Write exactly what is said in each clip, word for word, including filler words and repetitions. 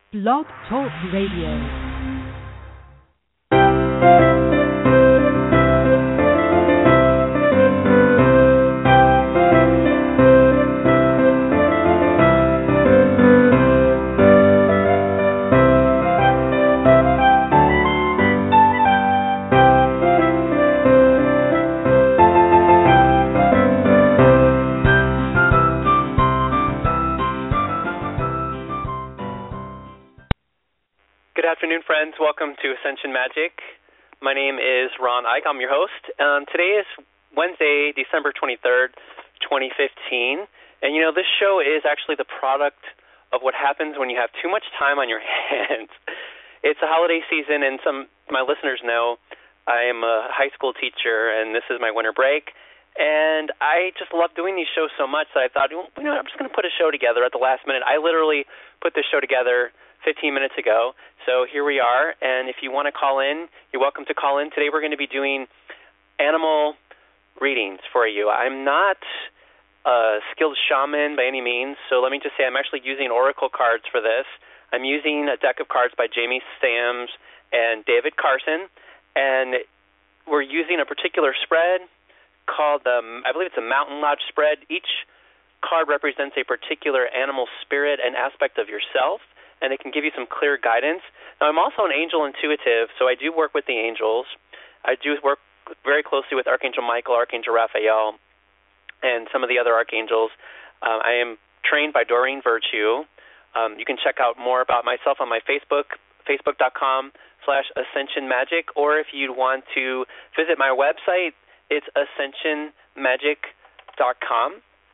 Blog Talk Radio. Good afternoon, friends. Welcome to Ascension Magic. My name is Ron Ike. I'm your host. Um, today is Wednesday, December twenty-third, twenty fifteen. And, you know, this show is actually the product of what happens when you have too much time on your hands. It's a holiday season, and some of my listeners know I am a high school teacher, and this is my winter break. And I just love doing these shows so much that I thought, you know, I'm just going to put a show together at the last minute. I literally put this show together fifteen minutes ago. So here we are, and if you want to call in, you're welcome to call in. Today we're going to be doing animal readings for you. I'm not a skilled shaman by any means, so let me just say I'm actually using oracle cards for this. I'm using a deck of cards by Jamie Sams and David Carson, and we're using a particular spread called, um, I believe it's a Mountain Lodge spread. Each card represents a particular animal spirit and aspect of yourself, and it can give you some clear guidance. Now, I'm also an angel intuitive, so I do work with the angels. I do work very closely with Archangel Michael, Archangel Raphael, and some of the other archangels. Uh, I am trained by Doreen Virtue. Um, you can check out more about myself on my Facebook, facebook.com slash Ascension Magic, or if you want to visit my website, it's ascension magic dot com.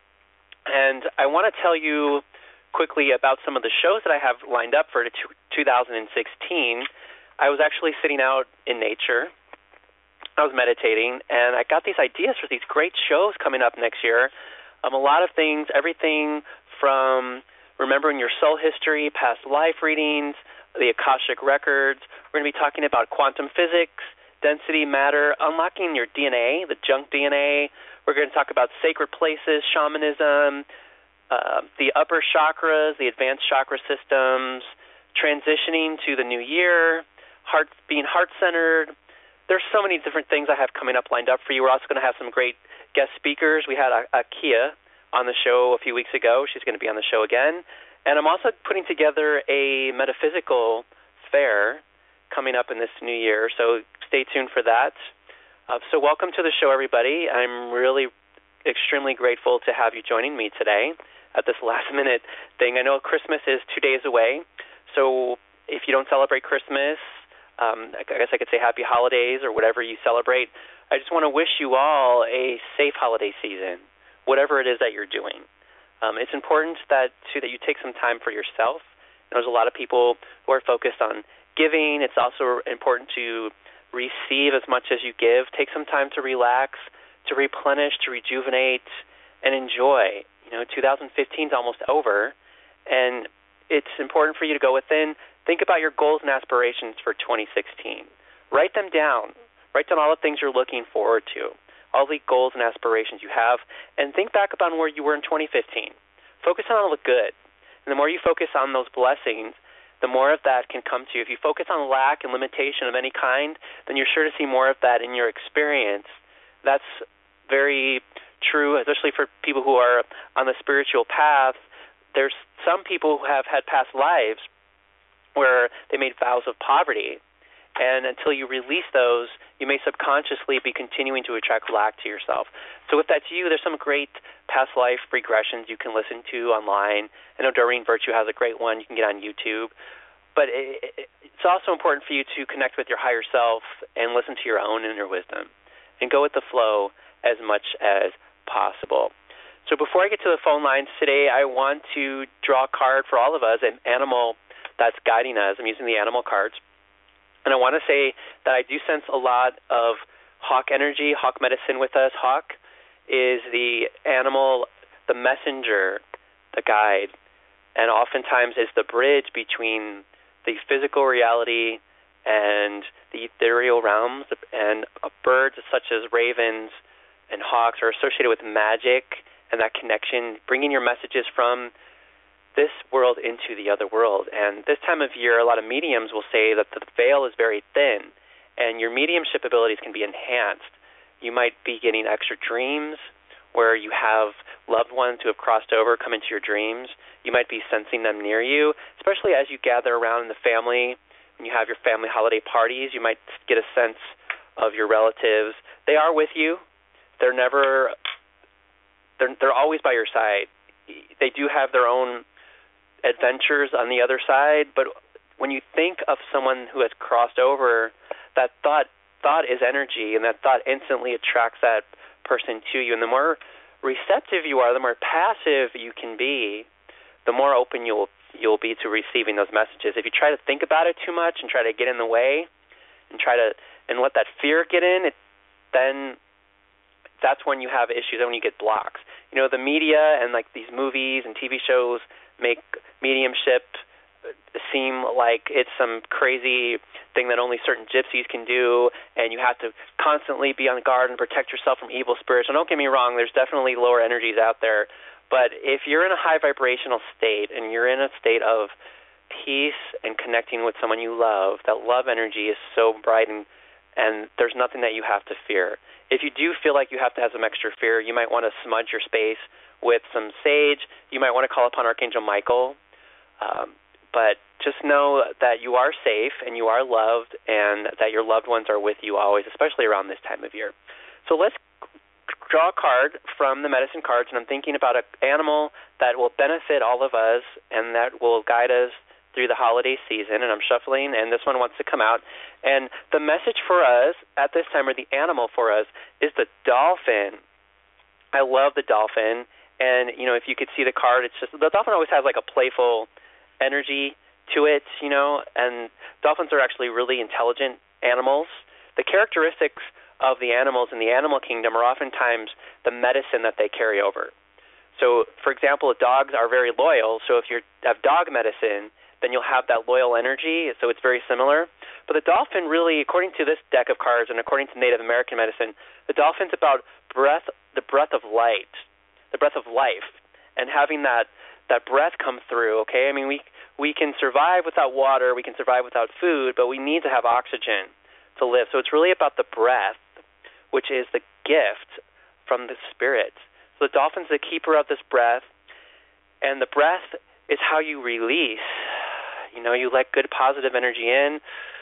And I want to tell you quickly about some of the shows that I have lined up for two thousand sixteen. I was actually sitting out in nature. I was meditating, and I got these ideas for these great shows coming up next year. Um, a lot of things, everything from remembering your soul history, past life readings, the Akashic records. We're going to be talking about quantum physics, density, matter, unlocking your D N A, the junk D N A. We're going to talk about sacred places, shamanism, Uh, the upper chakras, the advanced chakra systems, transitioning to the new year, heart being heart-centered. There's so many different things I have coming up lined up for you. We're also going to have some great guest speakers. We had Akia on the show a few weeks ago. She's going to be on the show again. And I'm also putting together a metaphysical fair coming up in this new year, so stay tuned for that. Uh, so welcome to the show, everybody. I'm really extremely grateful to have you joining me today at this last-minute thing. I know Christmas is two days away, so if you don't celebrate Christmas, um, I guess I could say happy holidays or whatever you celebrate. I just want to wish you all a safe holiday season, whatever it is that you're doing. Um, it's important that, too, that you take some time for yourself. There's a lot of people who are focused on giving. It's also important to receive as much as you give. Take some time to relax, to replenish, to rejuvenate, and enjoy. You know, two thousand fifteen is almost over, and it's important for you to go within. Think about your goals and aspirations for twenty sixteen. Write them down. Write down all the things you're looking forward to, all the goals and aspirations you have, and think back about where you were in twenty fifteen. Focus on all the good, and the more you focus on those blessings, the more of that can come to you. If you focus on lack and limitation of any kind, then you're sure to see more of that in your experience. That's very true, especially for people who are on the spiritual path. There's some people who have had past lives where they made vows of poverty, and until you release those, you may subconsciously be continuing to attract lack to yourself. So if that's you, there's some great past life regressions you can listen to online. I know Doreen Virtue has a great one you can get on YouTube. But it's also important for you to connect with your higher self and listen to your own inner wisdom and go with the flow as much as possible. So before I get to the phone lines today, I want to draw a card for all of us, an animal that's guiding us. I'm using the animal cards. And I want to say that I do sense a lot of hawk energy, hawk medicine with us. Hawk is the animal, the messenger, the guide, and oftentimes is the bridge between the physical reality and the ethereal realms. And birds such as ravens and hawks are associated with magic and that connection, bringing your messages from this world into the other world. And this time of year, a lot of mediums will say that the veil is very thin, and your mediumship abilities can be enhanced. You might be getting extra dreams where you have loved ones who have crossed over come into your dreams. You might be sensing them near you, especially as you gather around in the family and you have your family holiday parties. You might get a sense of your relatives. They are with you. They're never, they're, they're always by your side. They do have their own adventures on the other side, but when you think of someone who has crossed over, that thought thought is energy, and that thought instantly attracts that person to you. And the more receptive you are, the more passive you can be, the more open you'll you'll be to receiving those messages. If you try to think about it too much and try to get in the way and try to and let that fear get in, it, then that's when you have issues, and when you get blocks. You know, the media and like these movies and T V shows make mediumship seem like it's some crazy thing that only certain gypsies can do, and you have to constantly be on guard and protect yourself from evil spirits. And don't get me wrong, there's definitely lower energies out there, but if you're in a high vibrational state and you're in a state of peace and connecting with someone you love, that love energy is so bright, and, and there's nothing that you have to fear. If you do feel like you have to have some extra fear, you might want to smudge your space with some sage. You might want to call upon Archangel Michael. Um, but just know that you are safe and you are loved, and that your loved ones are with you always, especially around this time of year. So let's draw a card from the medicine cards, and I'm thinking about an animal that will benefit all of us and that will guide us through the holiday season, and I'm shuffling, and this one wants to come out. And the message for us at this time, or the animal for us, is the dolphin. I love the dolphin, and, you know, if you could see the card, it's just, the dolphin always has like a playful energy to it, you know, and dolphins are actually really intelligent animals. The characteristics of the animals in the animal kingdom are oftentimes the medicine that they carry over. So, for example, dogs are very loyal, so if you have dog medicine, then you'll have that loyal energy, so it's very similar. But the dolphin really, according to this deck of cards and according to Native American medicine, the dolphin's about breath, the breath of light, the breath of life, and having that, that breath come through, okay? I mean, we we can survive without water, we can survive without food, but we need to have oxygen to live. So it's really about the breath, which is the gift from the spirit. So the dolphin's the keeper of this breath, and the breath is how you release. You know, you let good positive energy in.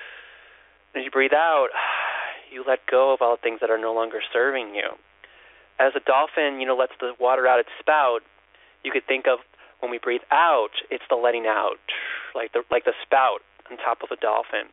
As you breathe out, you let go of all things that are no longer serving you. As a dolphin, you know, lets the water out its spout, you could think of when we breathe out, it's the letting out, like the like the spout on top of a dolphin.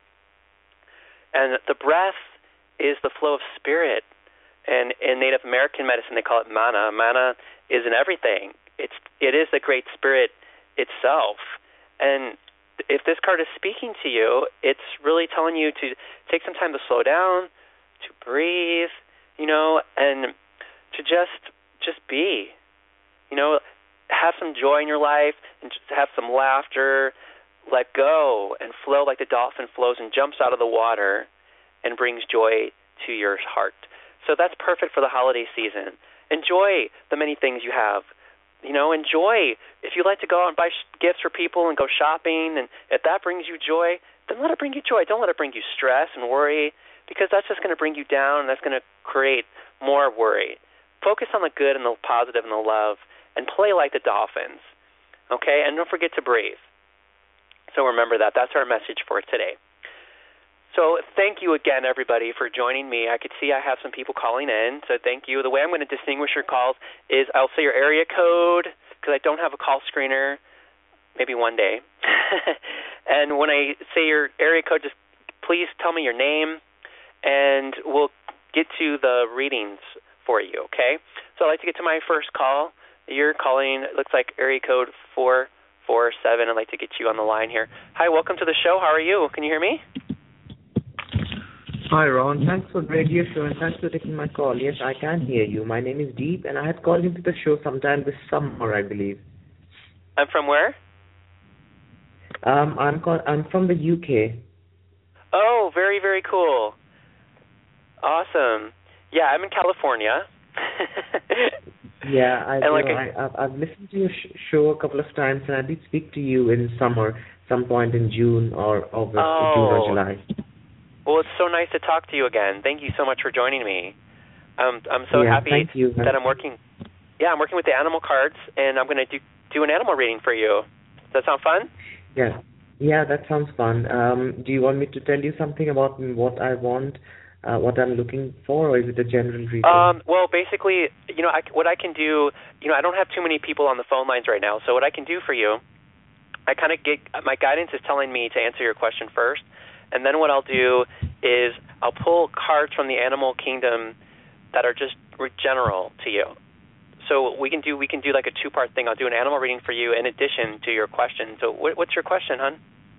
And the breath is the flow of spirit. And in Native American medicine, they call it mana. Mana is in everything. It's it is the great spirit itself. And if this card is speaking to you, it's really telling you to take some time to slow down, to breathe, you know, and to just just be, you know, have some joy in your life and just have some laughter, let go and flow like the dolphin flows and jumps out of the water and brings joy to your heart. So that's perfect for the holiday season. Enjoy the many things you have. You know, enjoy. If you like to go out and buy sh- gifts for people and go shopping, and if that brings you joy, then let it bring you joy. Don't let it bring you stress and worry, because that's just going to bring you down, and that's going to create more worry. Focus on the good and the positive and the love, and play like the dolphins, okay? And don't forget to breathe. So remember that. That's our message for today. So thank you again, everybody, for joining me. I could see I have some people calling in, so thank you. The way I'm going to distinguish your calls is I'll say your area code, because I don't have a call screener, maybe one day. And when I say your area code, just please tell me your name, and we'll get to the readings for you, okay? So I'd like to get to my first call. You're calling, it looks like area code four four seven. I'd like to get you on the line here. Hi, welcome to the show. How are you? Can you hear me? Hi, Ron. Thanks for the radio show and thanks for taking my call. Yes, I can hear you. My name is Deep, and I had called into the show sometime this summer, I believe. I'm from where? Um, I'm call- I'm from the U K. Oh, very, very cool. Awesome. Yeah, I'm in California. Yeah, I and do. like, I, I've, I've listened to your sh- show a couple of times, and I did speak to you in summer, some point in June or August, or June or oh, July. well, it's so nice to talk to you again. Thank you so much for joining me. Um, I'm so Yeah, happy thank you. that I'm working. Yeah, I'm working with the animal cards, and I'm going to do do an animal reading for you. Does that sound fun? Yeah, yeah, that sounds fun. Um, do you want me to tell you something about what I want, uh, what I'm looking for, or is it a general reading? Um, well, basically, you know, I, what I can do, you know, I don't have too many people on the phone lines right now, so what I can do for you, I kind of get, my guidance is telling me to answer your question first, and then what I'll do is I'll pull cards from the animal kingdom that are just general to you. So we can do we can do like a two-part thing. I'll do an animal reading for you in addition to your question. So what, what's your question, hon?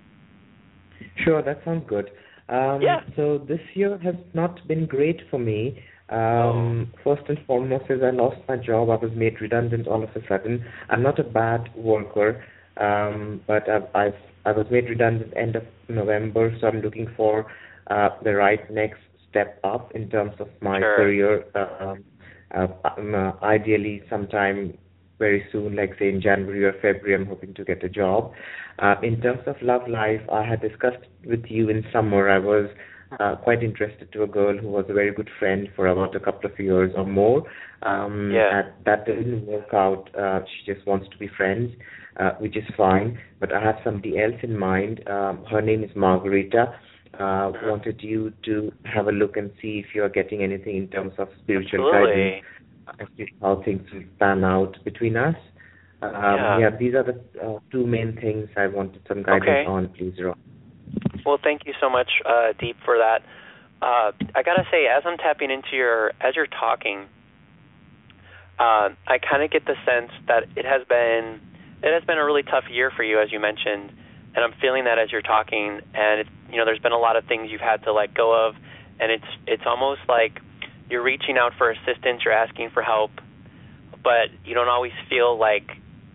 Sure, that sounds good. Um, yeah. So this year has not been great for me. Um, oh. First and foremost is I lost my job. I was made redundant all of a sudden. I'm not a bad worker, um, but I've, I've I was made redundant end of November, so I'm looking for uh, the right next step up in terms of my sure. career. Um, uh, um, uh, ideally, sometime very soon, like say in January or February, I'm hoping to get a job. Uh, in terms of love life, I had discussed with you in summer. I was uh, quite interested to a girl who was a very good friend for about a couple of years or more. Um, yeah. and that didn't work out. Uh, she just wants to be friends, uh, which is fine. But I have somebody else in mind. Um, her name is Margarita. Uh, wanted you to have a look and see if you are getting anything in terms of spiritual Absolutely. guidance, as to how things will pan out between us. Um, yeah. yeah, these are the uh, two main things I wanted some guidance okay. on, please, Ron. Well, thank you so much, uh, Deep, for that. Uh, I gotta say, as I'm tapping into your, as you're talking, uh, I kind of get the sense that it has been, it has been a really tough year for you, as you mentioned, and I'm feeling that as you're talking. And it's, you know, there's been a lot of things you've had to let go of, and it's it's almost like you're reaching out for assistance, you're asking for help, but you don't always feel like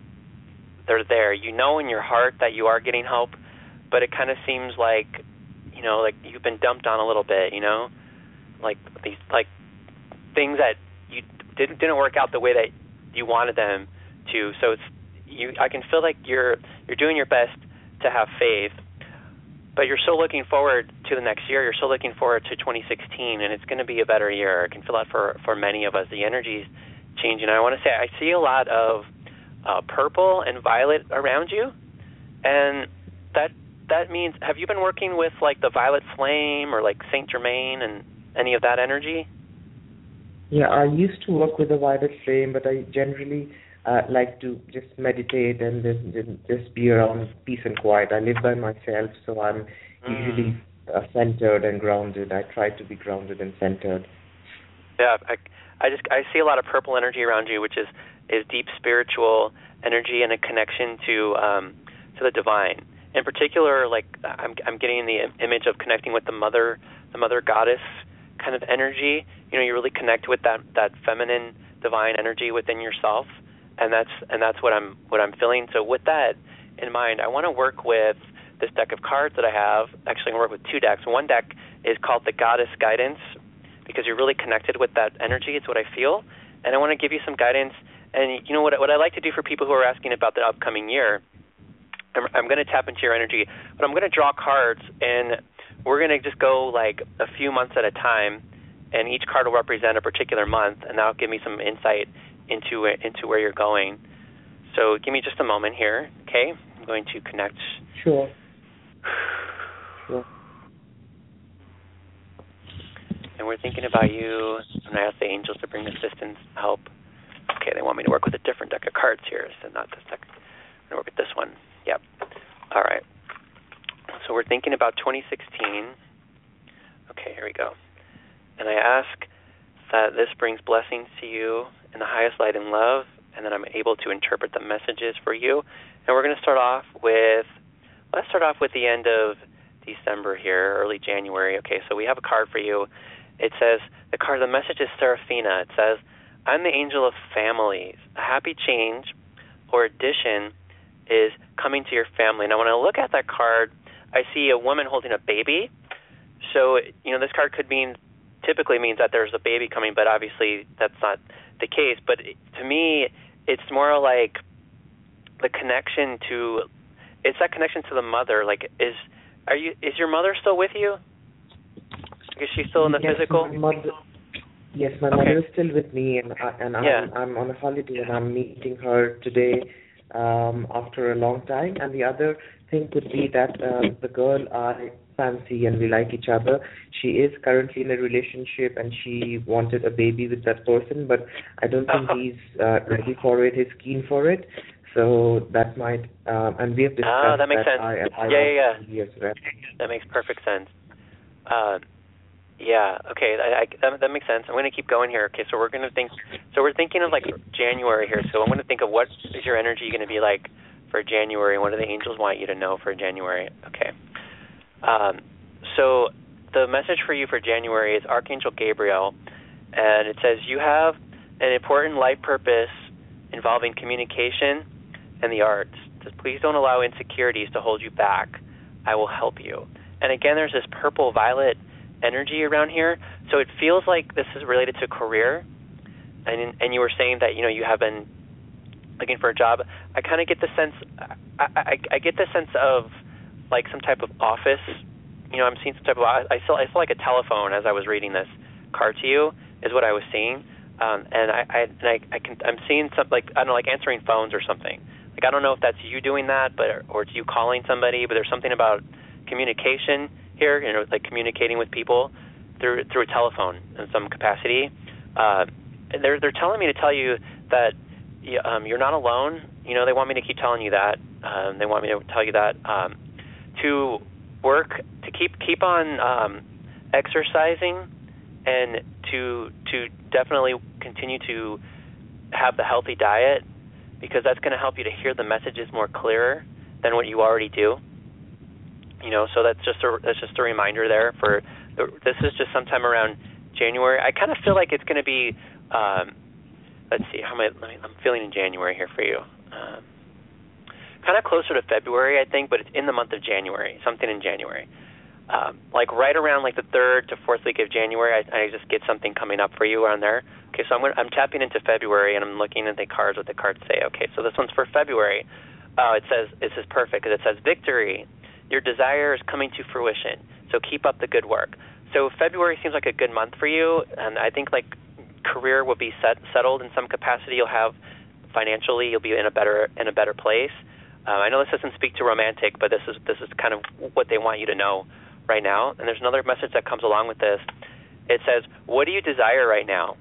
they're there. You know in your heart that you are getting help, but it kind of seems like, you know, like you've been dumped on a little bit, you know, like these like things that you didn't didn't work out the way that you wanted them to. So it's you. I can feel like you're you're doing your best to have faith, but you're still looking forward to the next year. You're still looking forward to twenty sixteen, and it's going to be a better year. I can feel that for for many of us. The energy's changing. I want to say I see a lot of uh, purple and violet around you, and that that means, have you been working with like the violet flame or like Saint Germain and any of that energy? Yeah, I used to work with the violet flame, but I generally uh, like to just meditate and just, just be around peace and quiet. I live by myself, so I'm mm. usually uh, centered and grounded. I try to be grounded and centered. Yeah, I, I just I see a lot of purple energy around you, which is, is deep spiritual energy and a connection to um, to the divine. In particular, like I'm I'm getting the image of connecting with the mother, the mother goddess kind of energy. You know, you really connect with that, that feminine divine energy within yourself, and that's and that's what I'm what I'm feeling. So with that in mind, I want to work with this deck of cards that I have. Actually, I'm going to work with two decks. One deck is called the Goddess Guidance, because you're really connected with that energy. It's what I feel, and I want to give you some guidance. And you know what what I like to do for people who are asking about the upcoming year, I'm, I'm going to tap into your energy, but I'm going to draw cards, and we're going to just go like a few months at a time, and each card will represent a particular month, and that'll give me some insight into it, into where you're going. So give me just a moment here, okay? I'm going to connect. Sure. Sure. And we're thinking about you, and I ask the angels to bring assistance, help. Okay, they want me to work with a different deck of cards here, so not this deck. I'm going to work with this one. Yep. All right. So we're thinking about twenty sixteen. Okay, here we go. And I ask that this brings blessings to you in the highest light and love, and that I'm able to interpret the messages for you. And we're going to start off with, let's start off with the end of December here, early January. Okay, so we have a card for you. It says, the card, the message is Seraphina. It says, I'm the angel of families. A happy change or addition is coming to your family. Now, when I look at that card, I see a woman holding a baby. So, you know, this card could mean, typically means that there's a baby coming, but obviously that's not the case, but to me, it's more like the connection to, it's that connection to the mother. Like, is are you is your mother still with you? Is she still in the yes, physical? My mother, yes, my okay. mother is still with me, and I, and yeah. I'm, I'm on a holiday, and I'm meeting her today um, after a long time. And the other thing could be that uh, the girl I fancy and we like each other, she is currently in a relationship, and she wanted a baby with that person, but I don't think oh. he's uh, ready for it. He's keen for it. So that might, um, and we have discussed oh, that. Makes that sense. I, I yeah, yeah, yeah. Years, right? That makes perfect sense. Uh, yeah, okay, I, I, that, that makes sense. I'm going to keep going here. Okay, so we're going to think, so we're thinking of like January here. So I'm going to think of what is your energy going to be like for January, and what do the angels want you to know for January? Okay. Um, so the message for you for January is Archangel Gabriel, and it says you have an important life purpose involving communication and the arts. So please don't allow insecurities to hold you back. I will help you. And again, there's this purple-violet energy around here, so it feels like this is related to career. And and you were saying that you know you have been looking for a job. I kind of get the sense, I, I I get the sense of like some type of office. You know, I'm seeing some type of. I saw I saw like a telephone as I was reading this card to you is what I was seeing. Um, and I, I and I, I can I'm seeing something like I don't know, like answering phones or something. Like I don't know if that's you doing that, but or it's you calling somebody. But there's something about communication here. You know, like communicating with people through through a telephone in some capacity. Uh, they're they're telling me to tell you that um, you're not alone. You know, they want me to keep telling you that. Um, they want me to tell you that um, to work to keep keep on um, exercising. And to to definitely continue to have the healthy diet, because that's going to help you to hear the messages more clearer than what you already do. You know, so that's just a that's just a reminder there. For the, this is just sometime around January. I kind of feel like it's going to be. Um, let's see, how am I? I'm feeling in January here for you. Um, kind of closer to February, I think, but it's in the month of January. Something in January. Um, like right around like the third to fourth week of January, I, I just get something coming up for you around there. Okay, so I'm gonna, I'm tapping into February, and I'm looking at the cards, what the cards say. Okay, so this one's for February. Uh, it says, this is perfect because it says victory. Your desire is coming to fruition, so keep up the good work. So February seems like a good month for you, and I think like career will be set, settled in some capacity. You'll have financially, you'll be in a better in a better place. Uh, I know this doesn't speak to romantic, but this is this is kind of what they want you to know right now. And there's another message that comes along with this. It says, what do you desire right now?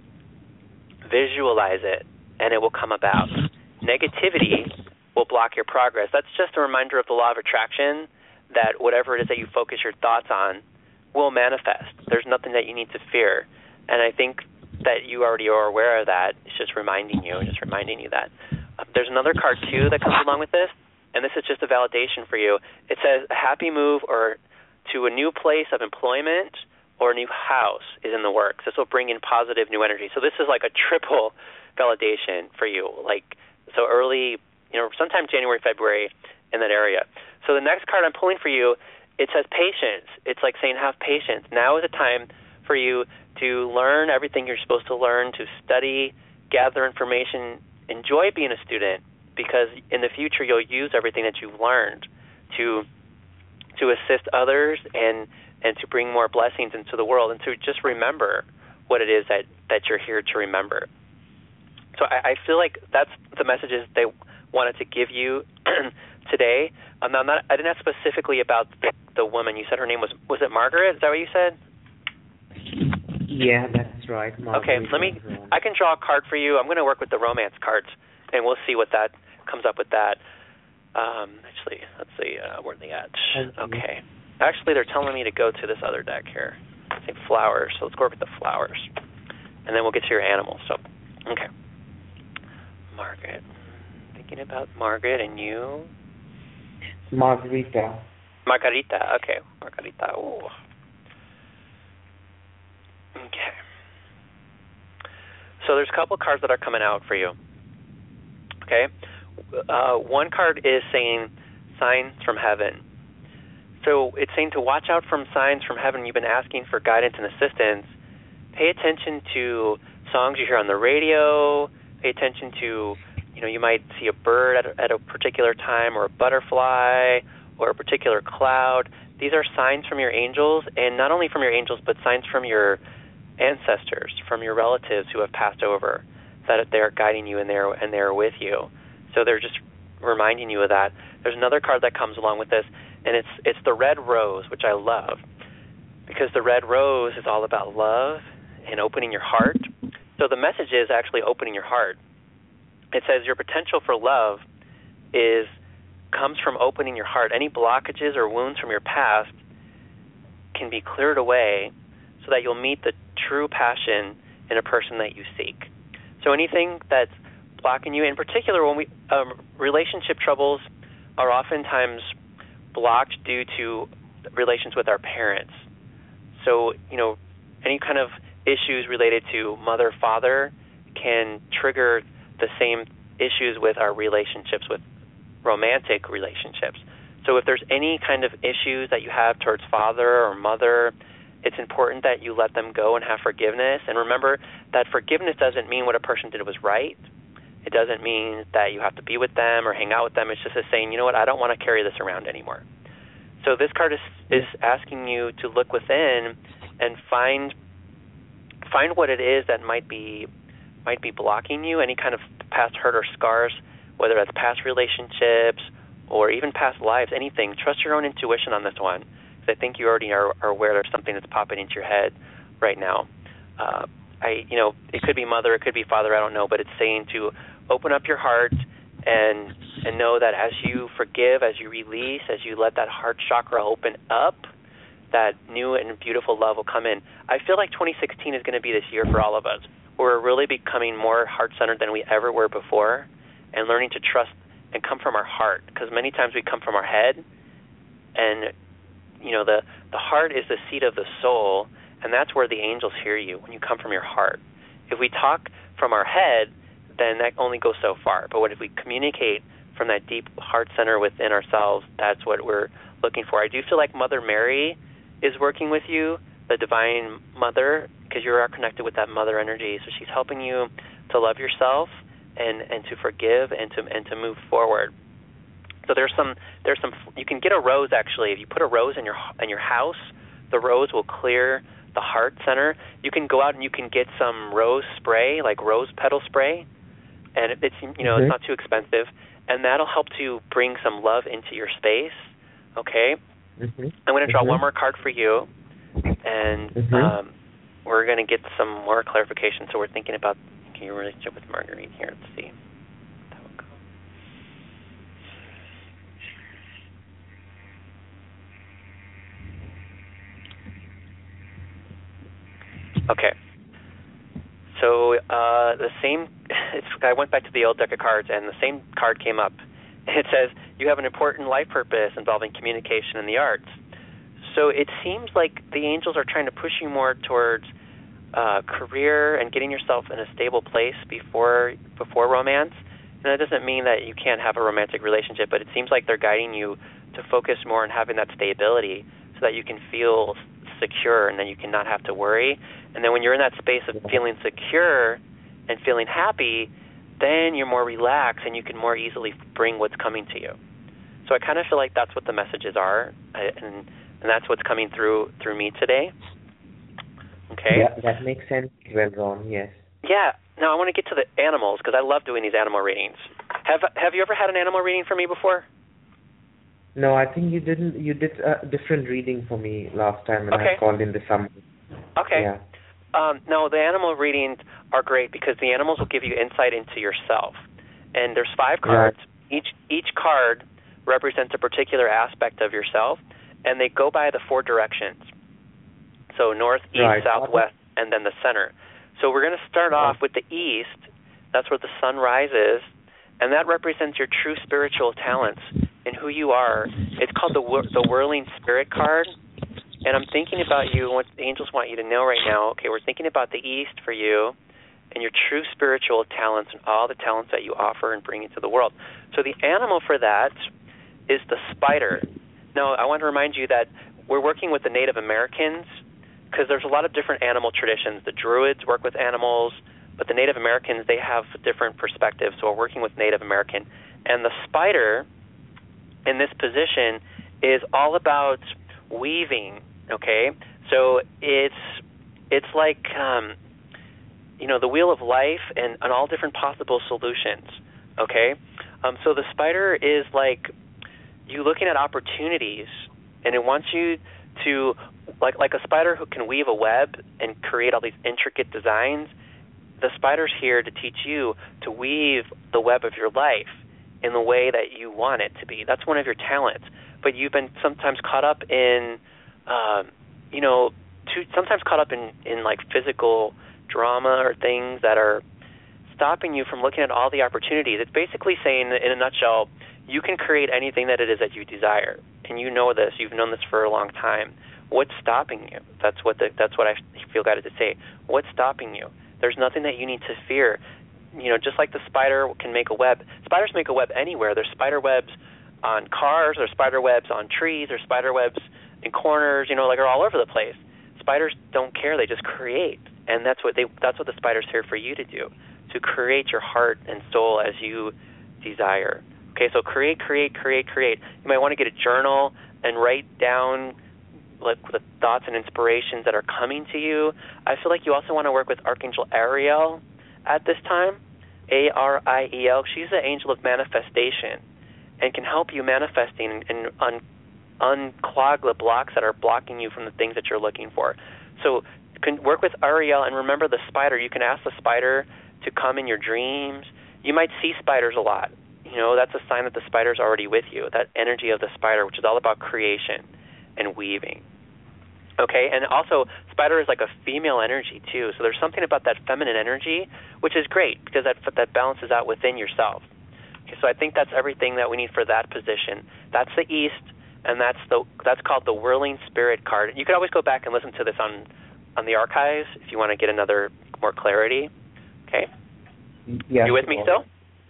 Visualize it, and it will come about. Negativity will block your progress. That's just a reminder of the law of attraction, that whatever it is that you focus your thoughts on will manifest. There's nothing that you need to fear. And I think that you already are aware of that. It's just reminding you, just reminding you that. Uh, there's another card, too, that comes along with this, and this is just a validation for you. It says, a happy move or to a new place of employment or a new house is in the works. This will bring in positive new energy. So this is like a triple validation for you, like so early, you know, sometime January, February in that area. So the next card I'm pulling for you, it says patience. It's like saying have patience. Now is the time for you to learn everything you're supposed to learn, to study, gather information, enjoy being a student, because in the future you'll use everything that you've learned to to assist others and, and to bring more blessings into the world, and to just remember what it is that, that you're here to remember. So I, I feel like that's the messages they wanted to give you today. Um, I'm not, I didn't ask specifically about the, the woman. You said her name was, was it Margaret? Is that what you said? Yeah, that's right. Margaret. Okay, let me, I can draw a card for you. I'm going to work with the romance cards, and we'll see what that comes up with that. Um, actually, let's see, uh, where are they at? Okay. Actually, they're telling me to go to this other deck here. I think flowers, so let's go over with the flowers. And then we'll get to your animals. So, okay. Margaret. Thinking about Margaret and you. Margarita. Margarita, okay. Margarita, ooh. Okay. So there's a couple of cards that are coming out for you. Okay? Uh, one card is saying signs from heaven. So it's saying to watch out from signs from heaven. You've been asking for guidance and assistance. Pay attention to songs you hear on the radio. Pay attention to, you know, you might see a bird at a, at a particular time, or a butterfly, or a particular cloud. These are signs from your angels, and not only from your angels, but signs from your ancestors, from your relatives who have passed over, that they're guiding you and they're and they're with you. So they're just reminding you of that. There's another card that comes along with this, and it's it's the red rose, which I love, because the red rose is all about love and opening your heart. So the message is actually opening your heart. It says your potential for love is comes from opening your heart. Any blockages or wounds from your past can be cleared away so that you'll meet the true passion in a person that you seek. So anything that's blocking you, in particular, when we um, relationship troubles are oftentimes blocked due to relations with our parents. So, you know, any kind of issues related to mother-father can trigger the same issues with our relationships, with romantic relationships. So if there's any kind of issues that you have towards father or mother, it's important that you let them go and have forgiveness. And remember that forgiveness doesn't mean what a person did was right. It doesn't mean that you have to be with them or hang out with them. It's just a saying, you know what, I don't want to carry this around anymore. So this card is, is asking you to look within and find find what it is that might be might be blocking you, any kind of past hurt or scars, whether that's past relationships or even past lives, anything. Trust your own intuition on this one, because I think you already are, are aware of something that's popping into your head right now. Uh, I, you know, it could be mother, it could be father, I don't know, but it's saying to open up your heart and and know that as you forgive, as you release, as you let that heart chakra open up, that new and beautiful love will come in. I feel like twenty sixteen is going to be this year for all of us. We're really becoming more heart-centered than we ever were before, and learning to trust and come from our heart, because many times we come from our head, and you know the the heart is the seat of the soul, and that's where the angels hear you, when you come from your heart. If we talk from our head, then that only goes so far. But what if we communicate from that deep heart center within ourselves? That's what we're looking for. I do feel like Mother Mary is working with you, the Divine Mother, because you are connected with that mother energy. So she's helping you to love yourself and, and to forgive and to and to move forward. So there's some there's some you can get a rose actually. If you put a rose in your in your house, the rose will clear the heart center. You can go out and you can get some rose spray, like rose petal spray, and it's you know mm-hmm. it's not too expensive, and that'll help to bring some love into your space. Okay, mm-hmm. I'm going to draw mm-hmm. one more card for you, and mm-hmm. um, we're going to get some more clarification. So we're thinking about your relationship with Marguerite here. Let's see. That will go. Okay. So uh, the same, it's, I went back to the old deck of cards, and the same card came up. It says, you have an important life purpose involving communication and the arts. So it seems like the angels are trying to push you more towards uh, career and getting yourself in a stable place before before romance. And that doesn't mean that you can't have a romantic relationship, but it seems like they're guiding you to focus more on having that stability so that you can feel secure and then you can not have to worry. And then when you're in that space of feeling secure and feeling happy, then you're more relaxed and you can more easily bring what's coming to you. So I kind of feel like that's what the messages are, and and that's what's coming through through me today. Okay? Yeah, that makes sense. Well, Ron, yes. Yeah. Now I want to get to the animals because I love doing these animal readings. Have Have you ever had an animal reading for me before? No, I think you didn't. You did a different reading for me last time when okay. I called in the summer. Okay. Yeah. Um, no, the animal readings are great because the animals will give you insight into yourself. And there's five cards. Yeah. Each each card represents a particular aspect of yourself, and they go by the four directions. So north, east, right. south, west, and then the center. So we're going to start yeah. off with the east. That's where the sun rises, and that represents your true spiritual talents and who you are. It's called the the Whirling Spirit card. And I'm thinking about you and what the angels want you to know right now. Okay, we're thinking about the east for you and your true spiritual talents and all the talents that you offer and bring into the world. So the animal for that is the spider. Now, I want to remind you that we're working with the Native Americans because there's a lot of different animal traditions. The Druids work with animals. but the Native Americans, they have different perspectives, so we're working with Native American. And the spider in this position is all about weaving, okay? So it's it's like, um, you know, the wheel of life and, and all different possible solutions, okay? Um, so the spider is like you looking at opportunities, and it wants you to, like like a spider who can weave a web and create all these intricate designs. The spider's here to teach you to weave the web of your life in the way that you want it to be. That's one of your talents. But you've been sometimes caught up in, um, you know, too, sometimes caught up in, in like physical drama or things that are stopping you from looking at all the opportunities. It's basically saying, in a nutshell, you can create anything that it is that you desire. And you know this. You've known this for a long time. What's stopping you? That's what the, that's what I feel guided to say. What's stopping you? There's nothing that you need to fear. You know, just like the spider can make a web. Spiders make a web anywhere. There's spider webs on cars. There's spider webs on trees. There's spider webs in corners. You know, like are all over the place. Spiders don't care. They just create, and that's what they. That's what the spider's here for you to do, to create your heart and soul as you desire. Okay, so create, create, create, create. You might want to get a journal and write down like the thoughts and inspirations that are coming to you. I feel like you also want to work with Archangel Ariel at this time, A R I E L. She's the angel of manifestation and can help you manifesting and un- unclog the blocks that are blocking you from the things that you're looking for. So you can work with Ariel, and remember the spider. You can ask the spider to come in your dreams. You might see spiders a lot. You know, that's a sign that the spider's already with you, that energy of the spider, which is all about creation and weaving. Okay, and also spider is like a female energy too, so there's something about that feminine energy, which is great because that that balances out within yourself. Okay, so I think that's everything that we need for that position. That's the East, and that's the that's called the Whirling Spirit card. You can always go back and listen to this on on the archives if you want to get another more clarity. Okay, yes, you with me still?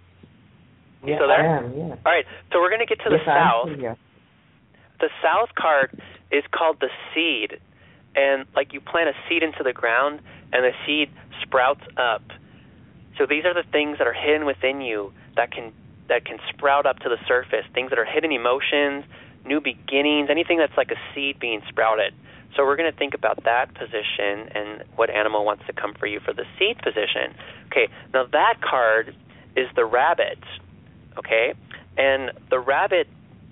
Yeah, still there? I am. Yeah. All right, so we're going to get to the yes, South. Still, yeah. The South card is called the seed, and like you plant a seed into the ground and the seed sprouts up. So these are the things that are hidden within you that can that can sprout up to the surface, things that are hidden emotions, new beginnings, anything that's like a seed being sprouted. So we're going to think about that position and what animal wants to come for you for the seed position. Okay, now that card is the rabbit, okay? And the rabbit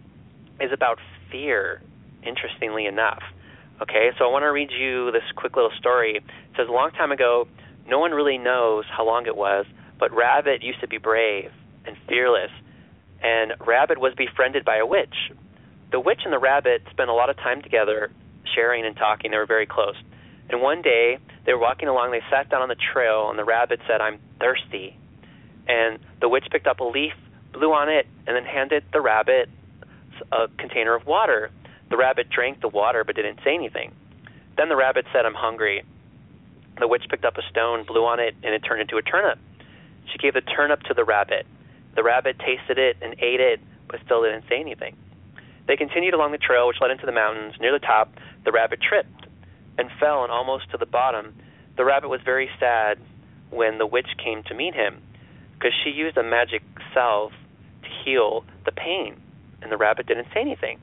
is about fear, interestingly enough. Okay, so I want to read you this quick little story. It says, a long time ago, no one really knows how long it was, but Rabbit used to be brave and fearless, and Rabbit was befriended by a witch. The witch and the rabbit spent a lot of time together, sharing and talking. They were very close. And one day, they were walking along, they sat down on the trail, and the rabbit said, I'm thirsty. And the witch picked up a leaf, blew on it, and then handed the rabbit a container of water. The rabbit drank the water but didn't say anything. Then the rabbit said, I'm hungry. The witch picked up a stone, blew on it, and it turned into a turnip. She gave the turnip to the rabbit. The rabbit tasted it and ate it, but still didn't say anything. They continued along the trail, which led into the mountains. Near the top, the rabbit tripped and fell, and almost to the bottom. The rabbit was very sad when the witch came to meet him, because she used a magic salve to heal the pain, and the rabbit didn't say anything.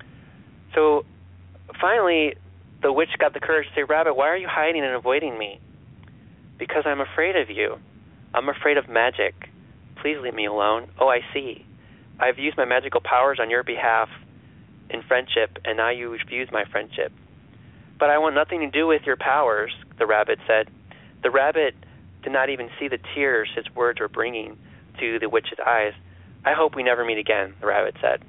So finally, the witch got the courage to say, Rabbit, why are you hiding and avoiding me? Because I'm afraid of you. I'm afraid of magic. Please leave me alone. Oh, I see. I've used my magical powers on your behalf in friendship, and now you refuse my friendship. But I want nothing to do with your powers, the rabbit said. The rabbit did not even see the tears his words were bringing to the witch's eyes. I hope we never meet again, the rabbit said.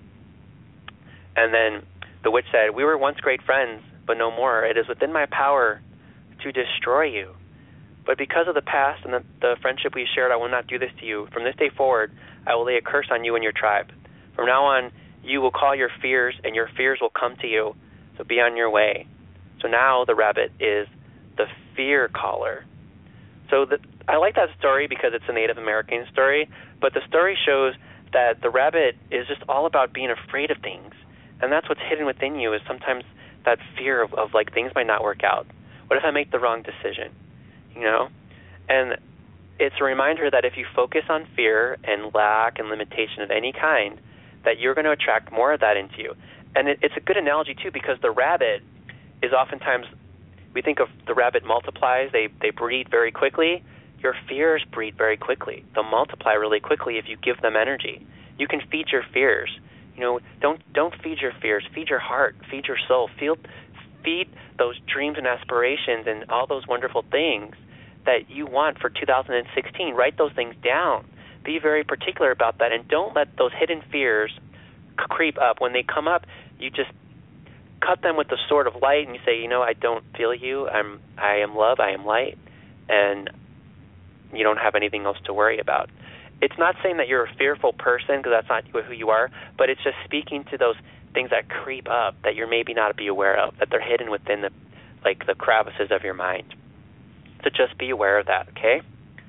And then the witch said, we were once great friends, but no more. It is within my power to destroy you. But because of the past and the, the friendship we shared, I will not do this to you. From this day forward, I will lay a curse on you and your tribe. From now on, you will call your fears, and your fears will come to you. So be on your way. So now the rabbit is the fear caller. So the, I like that story because it's a Native American story, but the story shows that the rabbit is just all about being afraid of things. And that's what's hidden within you, is sometimes that fear of, of like things might not work out. What if I make the wrong decision? You know? And it's a reminder that if you focus on fear and lack and limitation of any kind, that you're going to attract more of that into you. And it, it's a good analogy, too, because the rabbit is oftentimes, we think of the rabbit multiplies, they, they breed very quickly. Your fears breed very quickly. They'll multiply really quickly if you give them energy. You can feed your fears. You know, don't don't feed your fears. Feed your heart. Feed your soul. Feed, feed those dreams and aspirations and all those wonderful things that you want for two thousand sixteen. Write those things down. Be very particular about that, and don't let those hidden fears creep up. When they come up, you just cut them with the sword of light, and you say, you know, I don't feel you. I'm I am love. I am light, and you don't have anything else to worry about. It's not saying that you're a fearful person, because that's not who you are, but it's just speaking to those things that creep up that you're maybe not be aware of, that they're hidden within the, like the crevices of your mind. So just be aware of that, okay?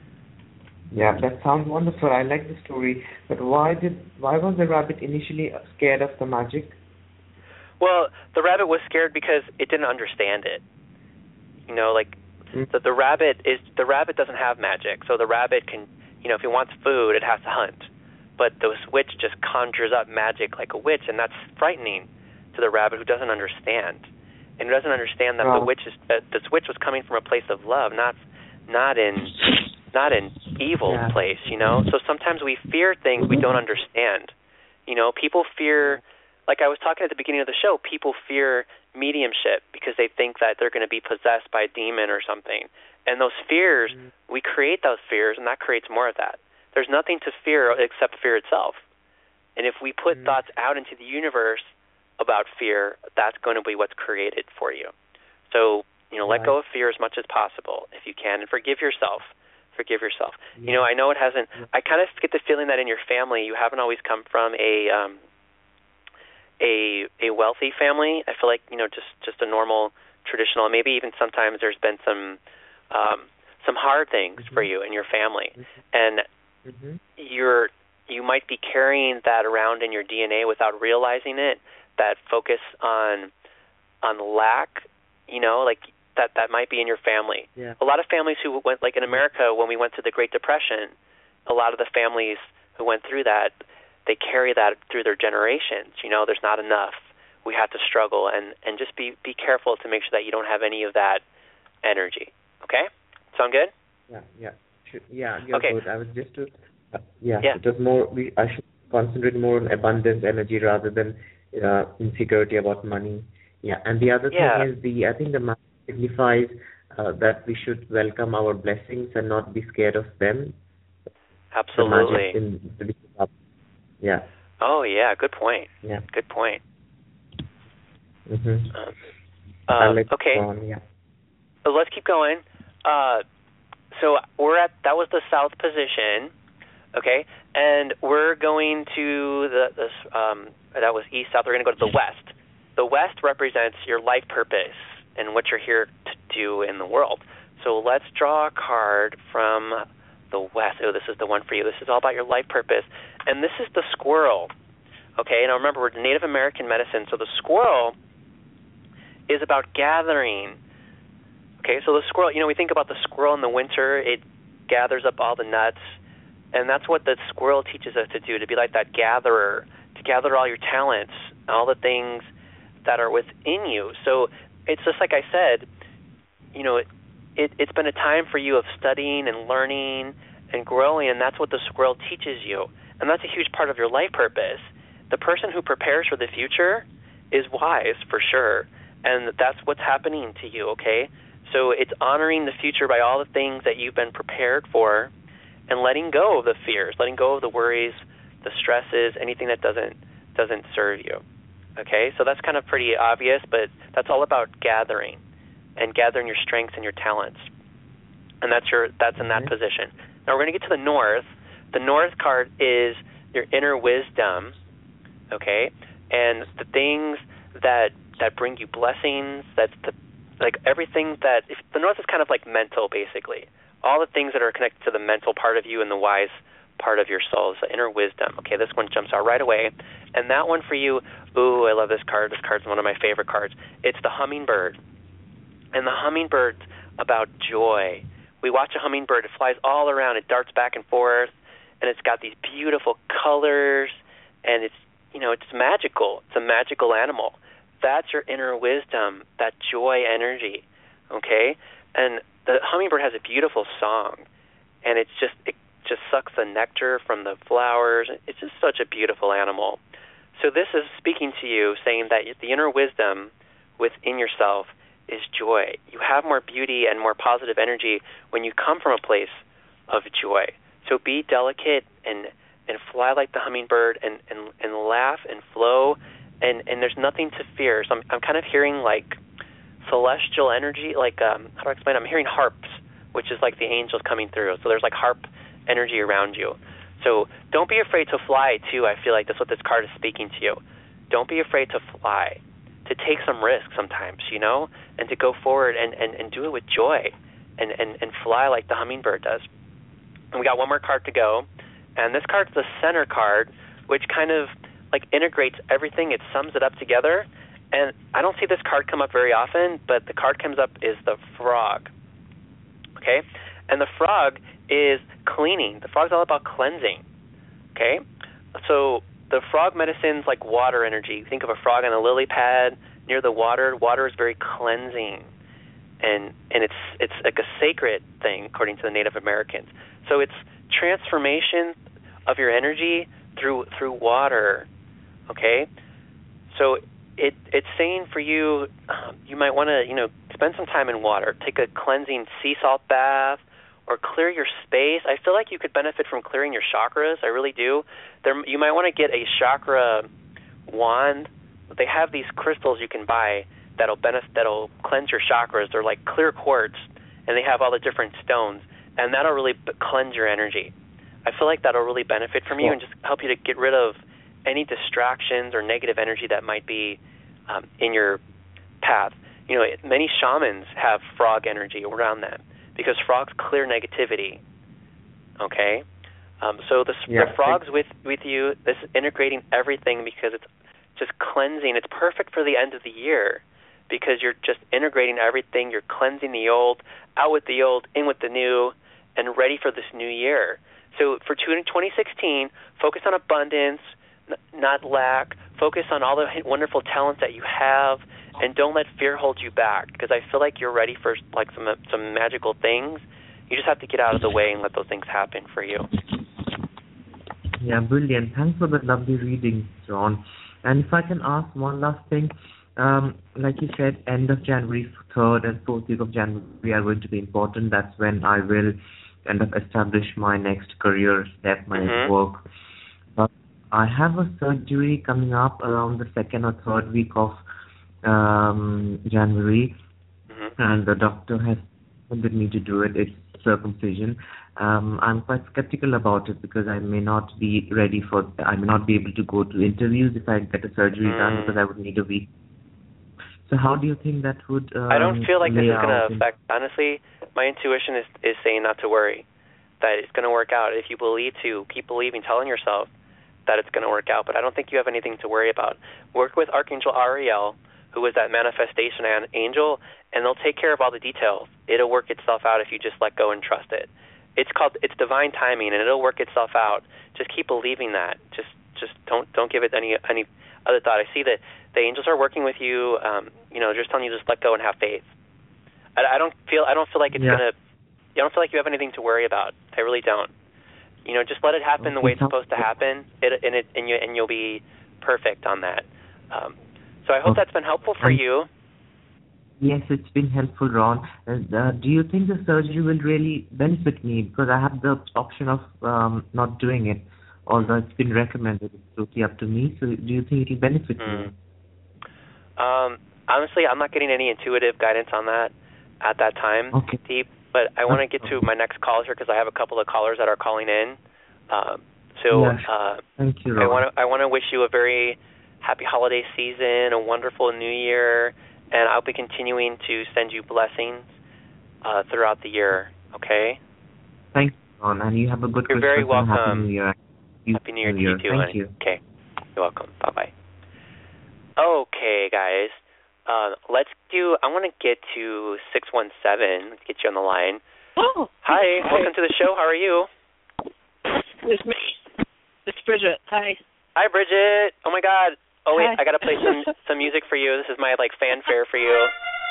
Yeah, that sounds wonderful. I like the story. But why did why was the rabbit initially scared of the magic? Well, the rabbit was scared because it didn't understand it. You know, like mm. the, the rabbit is the rabbit doesn't have magic, so the rabbit can. You know, if he wants food, it has to hunt. But the witch just conjures up magic like a witch, and that's frightening to the rabbit who doesn't understand. And who doesn't understand that oh. the witch is, uh, this witch was coming from a place of love, not not in not in evil yeah. place, you know? So sometimes we fear things we don't understand. You know, people fear, like I was talking at the beginning of the show, people fear mediumship because they think that they're going to be possessed by a demon or something. And those fears, mm-hmm. we create those fears, and that creates more of that. There's nothing to fear except fear itself. And if we put mm-hmm. thoughts out into the universe about fear, that's going to be what's created for you. So, you know, right. let go of fear as much as possible if you can, and forgive yourself. Forgive yourself. Yeah. You know, I know it hasn't, I kind of get the feeling that in your family you haven't always come from a um, a a wealthy family. I feel like, you know, just, just a normal, traditional, maybe even sometimes there's been some Um, some hard things mm-hmm. for you and your family, mm-hmm. and mm-hmm. you're you might be carrying that around in your D N A without realizing it. That focus on on lack, you know, like that that might be in your family. Yeah. A lot of families who went, like in America, when we went through the Great Depression, a lot of the families who went through that, they carry that through their generations. You know, there's not enough. We have to struggle, and and just be be careful to make sure that you don't have any of that energy. Okay, sound good? Yeah, yeah, sure. yeah. You're okay. good. I was just to, uh, yeah, yeah. It was more. We I should concentrate more on abundance energy rather than uh, insecurity about money. Yeah, and the other yeah. thing is the I think the magic signifies uh, that we should welcome our blessings and not be scared of them. Absolutely. The magic in the, yeah. Oh yeah, good point. Yeah. Good point. Mhm. Um, uh, okay. On, yeah. So let's keep going. Uh, so we're at, that was the south position, okay, and we're going to the, this, um, that was east, south, we're going to go to the west. The west represents your life purpose and what you're here to do in the world. So let's draw a card from the west. Oh, this is the one for you. This is all about your life purpose, and this is the squirrel, okay, and remember, we're Native American medicine, so the squirrel is about gathering. Okay, so the squirrel, you know, we think about the squirrel in the winter, it gathers up all the nuts, and that's what the squirrel teaches us to do, to be like that gatherer, to gather all your talents, all the things that are within you. So it's just like I said, you know, it, it, it's been a time for you of studying and learning and growing, and that's what the squirrel teaches you. And that's a huge part of your life purpose. The person who prepares for the future is wise, for sure, and that's what's happening to you, okay? So it's honoring the future by all the things that you've been prepared for and letting go of the fears, letting go of the worries, the stresses, anything that doesn't doesn't serve you. Okay? So that's kind of pretty obvious, but that's all about gathering and gathering your strengths and your talents. And that's your that's in that mm-hmm. position. Now we're going to get to the north. The north card is your inner wisdom, okay? And the things that that bring you blessings, that's the like everything that, if the north is kind of like mental, basically. All the things that are connected to the mental part of you and the wise part of your soul, the inner wisdom. Okay, this one jumps out right away. And that one for you, ooh, I love this card. This card's one of my favorite cards. It's the hummingbird. And the hummingbird's about joy. we watch a hummingbird. It flies all around. It darts back and forth, and it's got these beautiful colors, and it's, you know, it's magical. It's a magical animal. That's your inner wisdom, that joy energy, okay? And the hummingbird has a beautiful song, and it's just it just sucks the nectar from the flowers. It's just such a beautiful animal. So this is speaking to you, saying that the inner wisdom within yourself is joy. You have more beauty and more positive energy when you come from a place of joy. So be delicate and and fly like the hummingbird and, and, and laugh and flow, and, and there's nothing to fear. So I'm, I'm kind of hearing like celestial energy, like, um, how do I explain it? I'm hearing harps, which is like the angels coming through. So there's like harp energy around you. So don't be afraid to fly, too. I feel like that's what this card is speaking to you. Don't be afraid to fly, to take some risks sometimes, you know, and to go forward and, and, and do it with joy and, and, and fly like the hummingbird does. And we got one more card to go, and this card's the center card, which kind of like integrates everything. It sums it up together, and I don't see this card come up very often, but the card comes up is the frog, okay? And the frog is cleaning. The frog's all about cleansing, okay? So the frog medicine's like water energy. Think of a frog on a lily pad near the water. Water is very cleansing, and and it's it's like a sacred thing according to the Native Americans. So it's transformation of your energy through through water, okay? So it it's saying for you, um, you might want to you know spend some time in water. Take a cleansing sea salt bath, or clear your space. I feel like you could benefit from clearing your chakras. I really do. There, you might want to get a chakra wand. They have these crystals you can buy that'll benefit, that'll cleanse your chakras. They're like clear quartz, and they have all the different stones, and that'll really b- cleanse your energy. I feel like that'll really benefit from you and just help you to get rid of any distractions or negative energy that might be um, in your path. You know, many shamans have frog energy around them, because frogs clear negativity, okay? Um, so the, yeah, the frog's with, with you. This is integrating everything because it's just cleansing. It's perfect for the end of the year because you're just integrating everything. You're cleansing the old, out with the old, in with the new, and ready for this new year. So for twenty sixteen, focus on abundance, not lack. Focus on all the wonderful talents that you have, and don't let fear hold you back, because I feel like you're ready for like some some magical things. You just have to get out of the way and let those things happen for you. Yeah, brilliant. Thanks for the lovely reading, John. And if I can ask one last thing, um, like you said, end of January, third and fourth week of January are going to be important. That's when I will kind of establish my next career step, my mm-hmm. work. But I have a surgery coming up around the second or third week of um, January, mm-hmm. and the doctor has wanted me to do it. It's circumcision. Um, I'm quite skeptical about it because I may not be ready for, I may not be able to go to interviews if I get a surgery mm. done, because I would need a week. So how do you think that would um, I don't feel like this is going to affect, honestly, my intuition is, is saying not to worry, that it's going to work out. If you believe to, keep believing, telling yourself that it's going to work out, but I don't think you have anything to worry about. Work with Archangel Ariel, who is that manifestation angel, and they'll take care of all the details. It'll work itself out if you just let go and trust it. It's called, it's divine timing, and it'll work itself out. Just keep believing that. Just just don't don't give it any any other thought. I see that the angels are working with you. Um, you know, just telling you just let go and have faith. I, I don't feel I don't feel like it's yeah. gonna. I don't feel like you have anything to worry about. I really don't. You know, just let it happen the way it's supposed to happen, it, and it and you and you'll be perfect on that. Um, so I hope that's been helpful for you. Yes, it's been helpful, Ron. Uh, do you think the surgery will really benefit me? Because I have the option of um, not doing it, although it's been recommended. It's totally up to me. So do you think it will benefit mm. me? Um, honestly, I'm not getting any intuitive guidance on that at that time, okay. Deep. But I want to get to my next call here because I have a couple of callers that are calling in. Um, so yes. uh, Thank you, Ron. I want to I want to wish you a very happy holiday season, a wonderful New Year. And I'll be continuing to send you blessings uh, throughout the year, okay? Thanks, Ron, and you have a good You're Christmas very welcome. Happy New Year. Happy New Year to you, too, Thank honey. you. Okay, you're welcome. Bye-bye. Okay, guys, uh, let's do, I want to get to six one seven, let's get you on the line. Oh. Hi. Hi. Welcome to the show. How are you? It's me. It's Bridget. Hi. Hi, Bridget. Oh, my God. Oh, wait. Hi. I got to play some, some music for you. This is my, like, fanfare for you.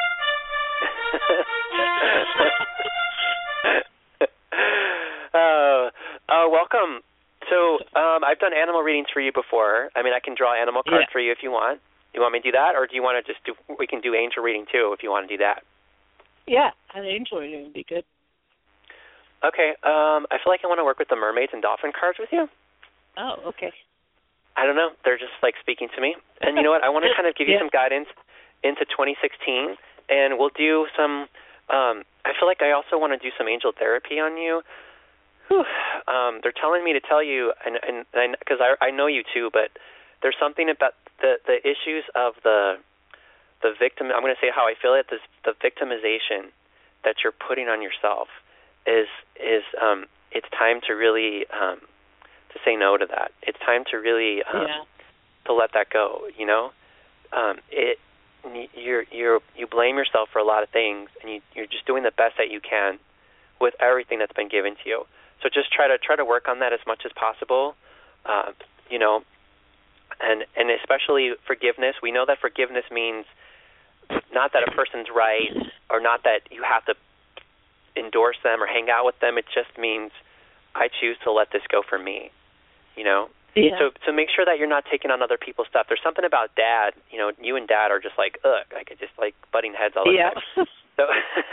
uh, uh, welcome. So um, I've done animal readings for you before. I mean, I can draw animal cards Yeah. for you if you want. You want me to do that, or do you want to just do? We can do angel reading too if you want to do that. Yeah, an angel reading would be good. Okay. Um, I feel like I want to work with the mermaids and dolphin cards with you. Oh, okay. I don't know. They're just like speaking to me. And you know what? I want to kind of give you Yeah. some guidance into twenty sixteen, and we'll do some. Um, I feel like I also want to do some angel therapy on you. Whew. Um, they're telling me to tell you, and and because I, I know you too, but there's something about the the issues of the the victim. I'm going to say how I feel it. This, the victimization that you're putting on yourself is is um, it's time to really um, to say no to that. It's time to really um, yeah. to let that go. You know, um, it you're you're you blame yourself for a lot of things, and you, you're just doing the best that you can with everything that's been given to you. So just try to try to work on that as much as possible. Uh, you know, and and especially forgiveness. We know that forgiveness means not that a person's right, or not that you have to endorse them or hang out with them. It just means I choose to let this go for me. You know. Yeah. So so make sure that you're not taking on other people's stuff. There's something about Dad. You know, you and Dad are just like ugh, like just like butting heads all the yeah. time. So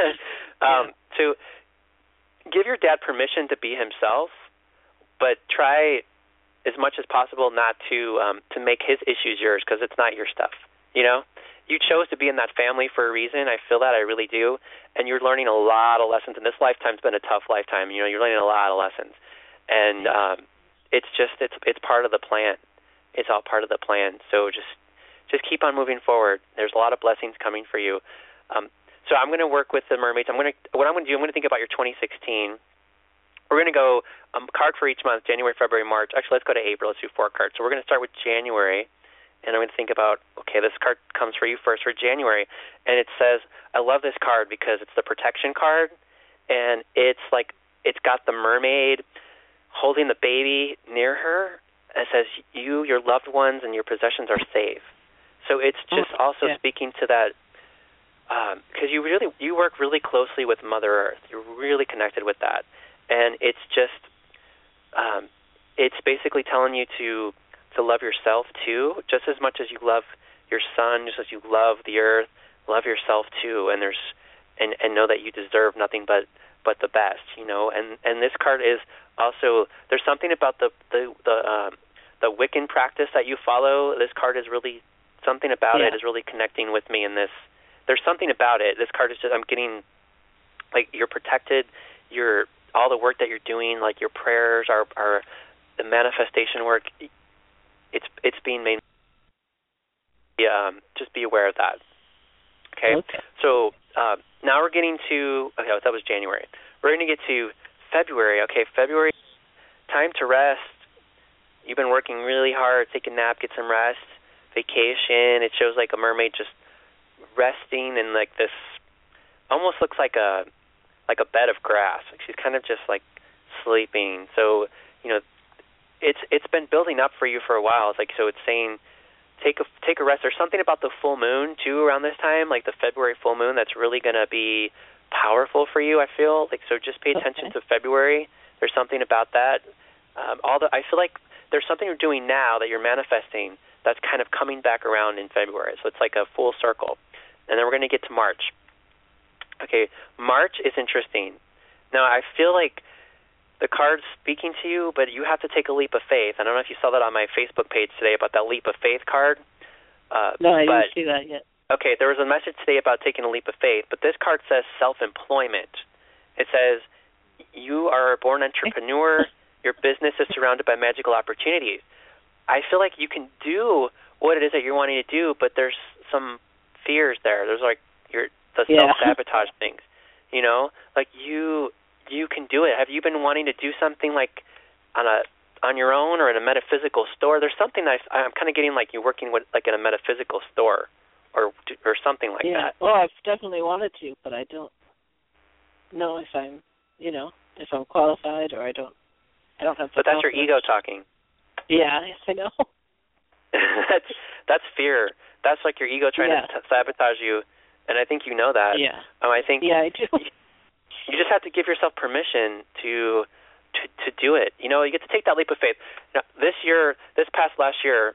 um, yeah. to give your dad permission to be himself, but try as much as possible not to um, to make his issues yours, because it's not your stuff. You know, you chose to be in that family for a reason. I feel that, I really do, and you're learning a lot of lessons. And this lifetime's been a tough lifetime. You know, you're learning a lot of lessons, and um, it's just it's it's part of the plan. It's all part of the plan. So just just keep on moving forward. There's a lot of blessings coming for you. Um, So I'm going to work with the mermaids. I'm going to what I'm going to do. I'm going to think about your twenty sixteen. We're going to go um, card for each month: January, February, March. Actually, let's go to April. Let's do four cards. So we're going to start with January, and I'm going to think about okay, this card comes for you first for January, and it says, I love this card because it's the protection card, and it's like it's got the mermaid holding the baby near her. And it says you, your loved ones, and your possessions are safe. So it's just Oh, also yeah. speaking to that. Because um, you really you work really closely with Mother Earth, you're really connected with that, and it's just um, it's basically telling you to to love yourself too, just as much as you love your son, just as you love the earth, love yourself too, and there's and, and know that you deserve nothing but, but the best, you know. And, and this card is also there's something about the the the um, the Wiccan practice that you follow. This card is really something about Yeah. it is really connecting with me in this. There's something about it. This card is just, I'm getting, like, you're protected. You're, all the work that you're doing, like your prayers, are, are the manifestation work, it's it's being made. Um, just be aware of that. Okay? Okay. So uh, now we're getting to, okay, that was January. We're going to get to February. Okay, February, time to rest. You've been working really hard. Take a nap, get some rest, vacation. It shows like a mermaid just resting in like this, almost looks like a like a bed of grass. Like she's kind of just like sleeping. So you know, it's it's been building up for you for a while. It's like so it's saying take a take a rest. There's something about the full moon too around this time, like the February full moon, that's really going to be powerful for you. I feel like so just pay attention Okay. to February. There's something about that. Um, all the I feel like there's something you're doing now that you're manifesting that's kind of coming back around in February. So it's like a full circle. And then we're going to get to March. Okay, March is interesting. Now, I feel like the card's speaking to you, but you have to take a leap of faith. I don't know if you saw that on my Facebook page today about that leap of faith card. Uh, No, I but, didn't see that yet. Okay, there was a message today about taking a leap of faith, but this card says self-employment. It says you are a born entrepreneur. Your business is surrounded by magical opportunities. I feel like you can do what it is that you're wanting to do, but there's some fears there. There's like your the Yeah. self-sabotage things, you know? Like you you can do it. Have you been wanting to do something like on a on your own or in a metaphysical store? There's something that I, I'm kind of getting like you're working with like in a metaphysical store or or something like yeah. that. Well, I've definitely wanted to, but I don't know if I'm you know, if I'm qualified or I don't, I don't have. The but that's confidence. your ego talking. Yeah, yes, I know. that's that's fear. That's like your ego trying yeah. to t- sabotage you, and I think you know that. Yeah. Um, I think. Yeah, I do. You, you just have to give yourself permission to, to to do it. You know, you get to take that leap of faith. Now, this year, this past last year,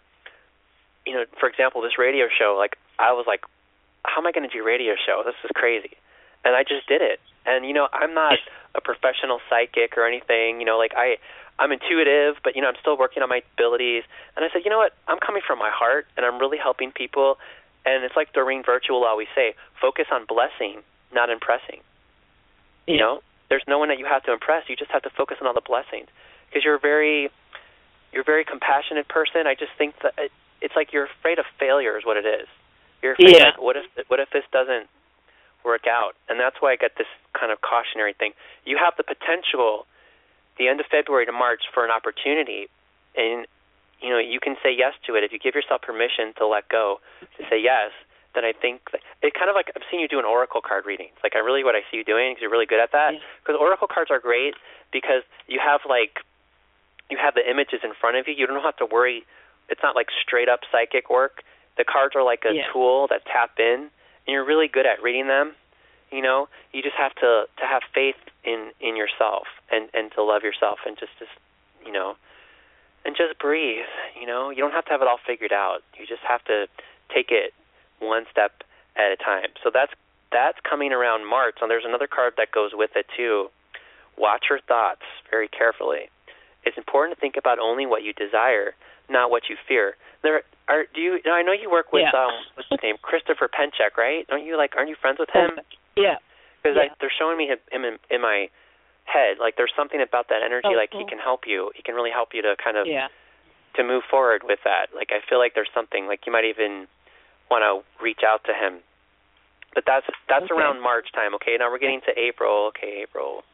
you know, for example, this radio show, like I was like, how am I going to do a radio show? This is crazy, and I just did it. And you know, I'm not a professional psychic or anything. You know, like I. I'm intuitive, but, you know, I'm still working on my abilities. And I said, you know what, I'm coming from my heart, and I'm really helping people. And it's like Doreen Virtue will always say, focus on blessing, not impressing. Yeah. You know, there's no one that you have to impress. You just have to focus on all the blessings. Because you're a very, you're a very compassionate person. I just think that it, it's like you're afraid of failure is what it is. You're afraid, yeah. like, what if, what if this doesn't work out? And that's why I get this kind of cautionary thing. You have the potential the end of February to March for an opportunity, and you know you can say yes to it if you give yourself permission to let go, to say yes. Then I think that it kind of like I've seen you doing oracle card readings. Like I really what I see you doing because you're really good at that. Because yeah. oracle cards are great because you have like you have the images in front of you. You don't have to worry. It's not like straight up psychic work. The cards are like a yeah. tool that tap in, and you're really good at reading them. You know, you just have to, to have faith in, in yourself and, and to love yourself and just, just, you know, and just breathe, you know. You don't have to have it all figured out. You just have to take it one step at a time. So that's that's coming around March. And there's another card that goes with it, too. Watch your thoughts very carefully. It's important to think about only what you desire, not what you fear. There are, do you, I know you work with, yeah. um, what's his name, Christopher Penchak, right? Don't you, like, aren't you friends with him? Yeah. Because yeah. they're showing me him in, in my head. Like there's something about that energy. Oh, like cool. he can help you. He can really help you to kind of yeah. to move forward with that. Like I feel like there's something. Like you might even want to reach out to him. But that's that's okay. around March time. Okay. Now we're getting to April. Okay, April.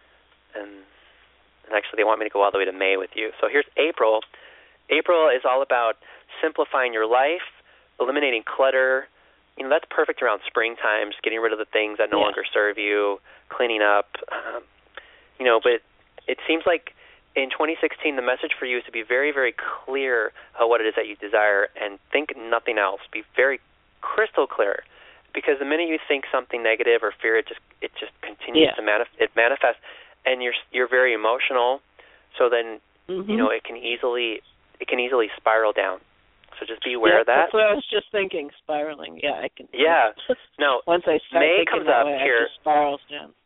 And, and actually, they want me to go all the way to May with you. So here's April. April is all about simplifying your life, eliminating clutter. You know, that's perfect around springtime, just getting rid of the things that no yeah. longer serve you, cleaning up. Um, you know, but it seems like in twenty sixteen, the message for you is to be very, very clear of what it is that you desire and think nothing else. Be very crystal clear, because the minute you think something negative or fear, it just it just continues yeah. to manif- it manifest, and you're you're very emotional. So then, mm-hmm. you know, it can easily it can easily spiral down. So just be aware yeah, of that. That's what I was just thinking, spiraling. Yeah, I can. Yeah. No. Once I start May thinking comes that up way, here. it just spirals down.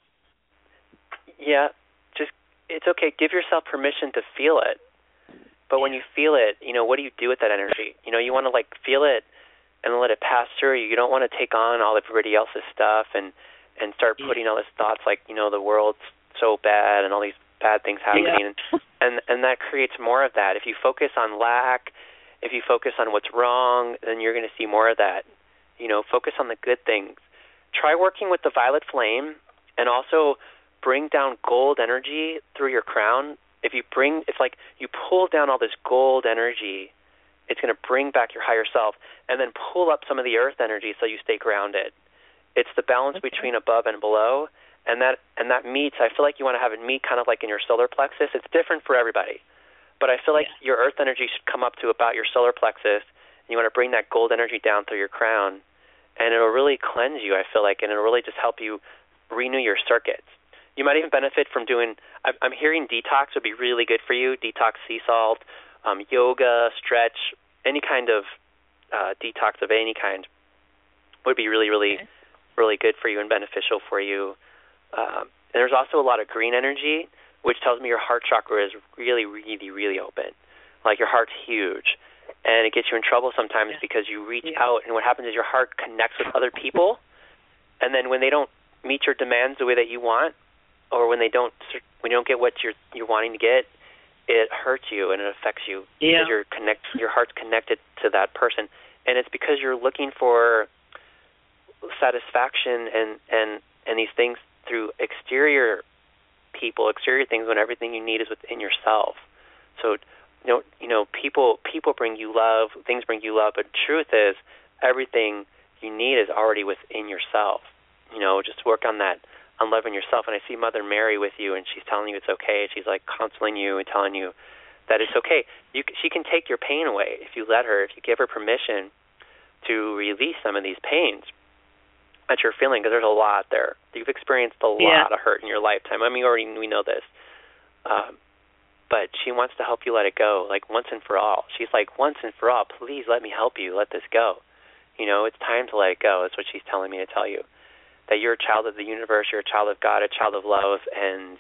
Yeah. Just it's okay. Give yourself permission to feel it. But when you feel it, you know, what do you do with that energy? You know, you want to like feel it and let it pass through you. You don't want to take on all everybody else's stuff and and start putting yeah. all these thoughts like, you know, the world's so bad and all these bad things happening. Yeah. and and that creates more of that. If you focus on lack, if you focus on what's wrong, then you're going to see more of that. You know, focus on the good things. Try working with the violet flame and also bring down gold energy through your crown. If you bring, it's like you pull down all this gold energy, it's going to bring back your higher self, and then pull up some of the earth energy so you stay grounded. It's the balance okay. between above and below, and that and that meets, I feel like you want to have it meet kind of like in your solar plexus. It's different for everybody. But I feel like yeah. your earth energy should come up to about your solar plexus, and you want to bring that gold energy down through your crown, and it'll really cleanse you, I feel like, and it'll really just help you renew your circuits. You might even benefit from doing, I'm hearing detox would be really good for you, detox sea salt, um, yoga, stretch, any kind of uh, detox of any kind would be really, really, okay. really good for you and beneficial for you. Um, and there's also a lot of green energy, which tells me your heart chakra is really, really, really open. Like your heart's huge. And it gets you in trouble sometimes yeah. because you reach yeah. out, and what happens is your heart connects with other people, and then when they don't meet your demands the way that you want, or when they don't when you don't get what you're you're wanting to get, it hurts you and it affects you. Yeah. Because you're connect, your heart's connected to that person. And it's because you're looking for satisfaction and, and, and these things through exterior people, exterior things, when everything you need is within yourself. So, you know, you know, people people bring you love, things bring you love, but the truth is everything you need is already within yourself. You know, just work on that on loving yourself. And I see Mother Mary with you, and she's telling you it's okay. She's like counseling you and telling you that it's okay. You, she can take your pain away if you let her, if you give her permission to release some of these pains that you're feeling, because there's a lot there. You've experienced a yeah. lot of hurt in your lifetime. I mean, already we know this. Um, but she wants to help you let it go, like once and for all. She's like, once and for all, please let me help you. Let this go. You know, it's time to let it go. That's what she's telling me to tell you. That you're a child of the universe, you're a child of God, a child of love, and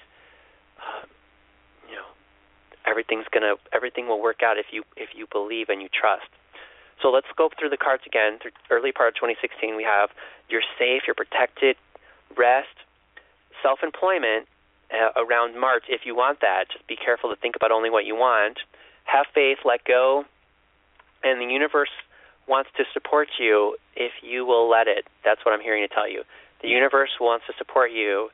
uh, you know, everything's gonna, everything will work out if you if you believe and you trust. So let's go through the cards again. Through early part of twenty sixteen, we have you're safe, you're protected, rest, self-employment uh, around March if you want that. Just be careful to think about only what you want. Have faith, let go, and the universe wants to support you if you will let it. That's what I'm hearing to tell you. The universe wants to support you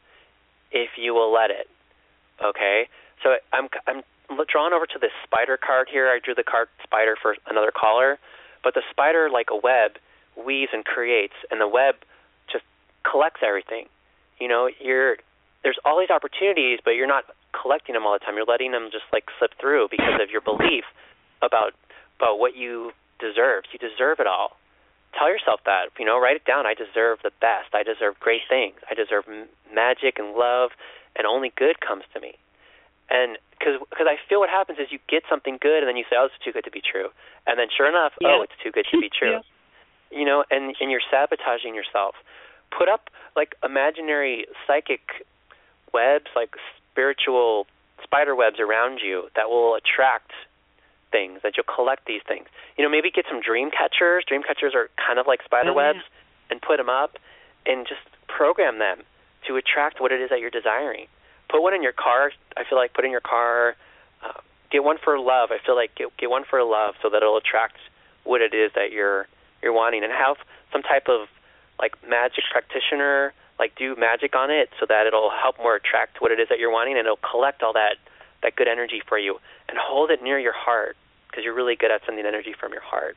if you will let it. Okay? So I'm I'm drawn over to this spider card here. I drew the card spider for another caller. But the spider, like a web, weaves and creates, and the web just collects everything. You know, you're there's all these opportunities, but you're not collecting them all the time. You're letting them just like slip through because of your belief about about what you deserve. You deserve it all. Tell yourself that. You know, write it down. I deserve the best. I deserve great things. I deserve m- magic and love, and only good comes to me. And because because I feel what happens is you get something good, and then you say, oh, it's too good to be true. And then sure enough, yeah. oh, it's too good to be true. yeah. You know, and, and you're sabotaging yourself. Put up, like, imaginary psychic webs, like spiritual spider webs around you that will attract things, that you'll collect these things. You know, maybe get some dream catchers. Dream catchers are kind of like spider oh, webs, yeah. and put them up and just program them to attract what it is that you're desiring. Put one in your car. I feel like put in your car. Uh, get one for love. I feel like get, get one for love so that it'll attract what it is that you're you're wanting, and have some type of like magic practitioner like do magic on it so that it'll help more attract what it is that you're wanting, and it'll collect all that that good energy for you, and hold it near your heart, because you're really good at sending energy from your heart.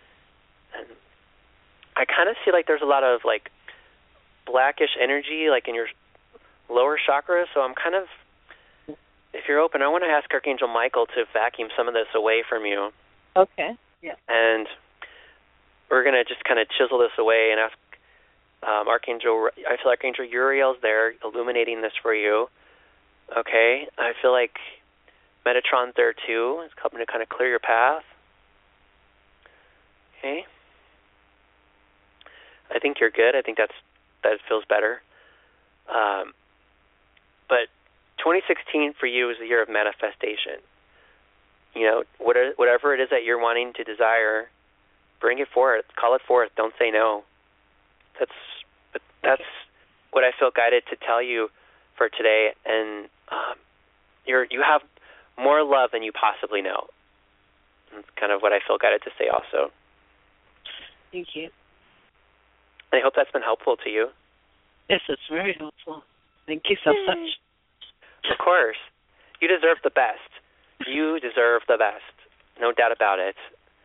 And I kind of see like there's a lot of like blackish energy like in your lower chakra, so I'm kind of, if you're open, I want to ask Archangel Michael to vacuum some of this away from you. Okay, yeah. And we're going to just kind of chisel this away and ask um, Archangel, I feel Archangel Uriel's there illuminating this for you. Okay, I feel like Metatron's there too. It's helping to kind of clear your path. Okay. I think you're good. I think that's that feels better. Um, but twenty sixteen for you is the year of manifestation. You know, whatever it is that you're wanting to desire, bring it forth. Call it forth. Don't say no. That's that's what I feel guided to tell you for today. And um, you're you have more love than you possibly know. That's kind of what I feel guided to say also. Thank you. I hope that's been helpful to you. Yes, it's very helpful. Thank you so much. Of course. You deserve the best. You deserve the best. No doubt about it.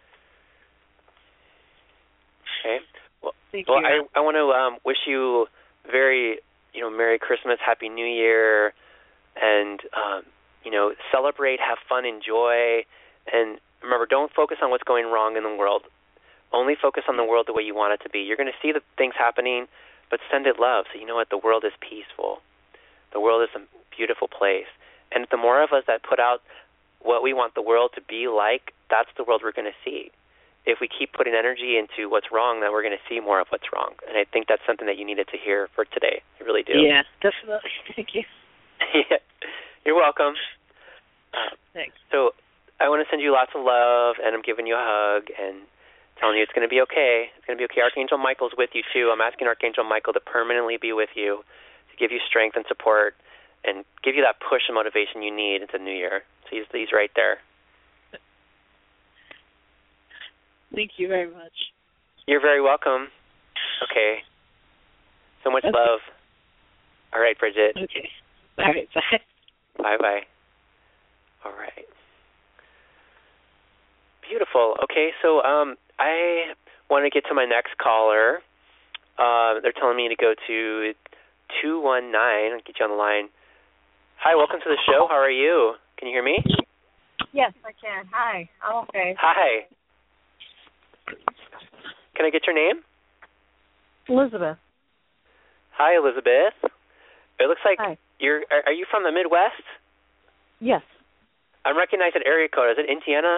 Okay. Well, Thank well you. I, I want to um, wish you very, you know, Merry Christmas, Happy New Year, and, um, you know, celebrate, have fun, enjoy, and remember, don't focus on what's going wrong in the world. Only focus on the world the way you want it to be. You're going to see the things happening, but send it love. So you know what? The world is peaceful. The world is a beautiful place. And the more of us that put out what we want the world to be like, that's the world we're going to see. If we keep putting energy into what's wrong, then we're going to see more of what's wrong. And I think that's something that you needed to hear for today. I really do. Yeah, definitely. Thank you. Yeah. You're welcome. Uh, Thanks. So I want to send you lots of love, and I'm giving you a hug, and telling you it's going to be okay. It's going to be okay. Archangel Michael's with you, too. I'm asking Archangel Michael to permanently be with you, to give you strength and support, and give you that push and motivation you need into the new year. So he's, he's right there. Thank you very much. You're very welcome. Okay. So much okay. love. All right, Bridget. Okay. All right, bye. Bye-bye. All right. Beautiful. Okay, so um, I want to get to my next caller. Uh, they're telling me to go to two one nine. I'll get you on the line. Hi, welcome to the show. How are you? Can you hear me? Yes, I can. Hi. I'm okay. Hi. Can I get your name? Elizabeth. Hi, Elizabeth. It looks like Hi. you're. Are, are you from the Midwest? Yes. I'm recognizing area code. Is it Indiana?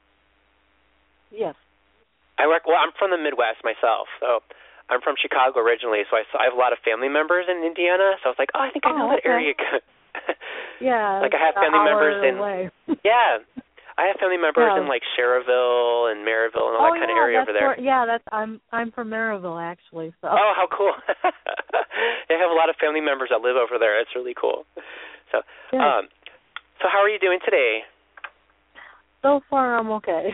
Yes. I work. Well, I'm from the Midwest myself, so I'm from Chicago originally. So I, so I have a lot of family members in Indiana. So I was like, oh, I think I know Oh, that okay. area code. Yeah. Like I have family an hour members in. away. Yeah, I have family members Yeah. in like Cherville and Maryville and all oh, that kind yeah, of area that's over there. Where, yeah, that's I'm I'm from Maryville actually. So. Oh, how cool! I have a lot of family members that live over there. It's really cool. So, Yeah. um, so how are you doing today? So far, I'm okay.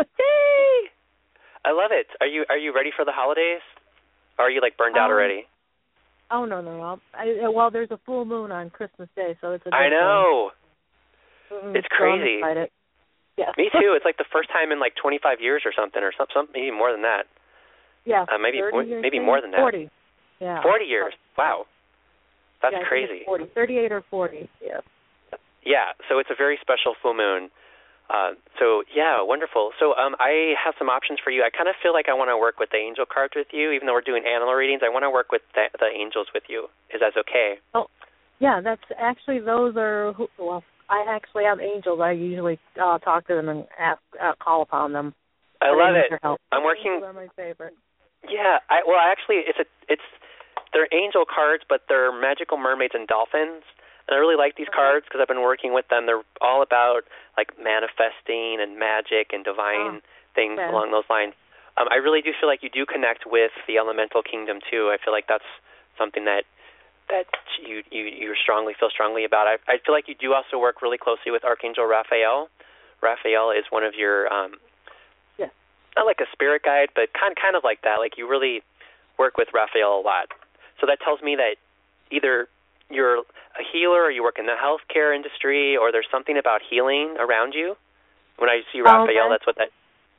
Yay! I love it. Are you are you ready for the holidays? Or are you like burned out Um, already? Oh no no no! I, well, there's a full moon on Christmas Day, so it's a. I know. Mm-hmm. It's So I'm crazy. excited. Yeah. Me too. It's like the first time in like twenty-five years or something, or some, some maybe more than that. Yeah. Uh, maybe thirty more, years, maybe more than that. Forty. Yeah. Forty years. Wow. That's yeah, I think crazy. it's Forty, thirty-eight or forty. Yeah. Yeah. So it's a very special full moon. Uh, so yeah, wonderful. So um, I have some options for you. I kind of feel like I want to work with the angel cards with you, even though we're doing animal readings. I want to work with the, the angels with you. Is that okay? Oh, yeah. That's actually those are who, well. I actually have angels. I usually uh, talk to them and ask, uh, call upon them. I But love need it. their help. I'm working. Angels are my favorite. Yeah. I, well, actually, it's a it's they're angel cards, but they're magical mermaids and dolphins. And I really like these cards because I've been working with them. They're all about like manifesting and magic and divine Oh, things okay. along those lines. Um, I really do feel like you do connect with the elemental kingdom too. I feel like that's something that that you you you strongly feel strongly about. I I feel like you do also work really closely with Archangel Raphael. Raphael is one of your um, yeah. not like a spirit guide, but kind kind of like that. Like you really work with Raphael a lot. So that tells me that either you're a healer or you work in the healthcare industry or there's something about healing around you. When I see Raphael, Okay. that's what that,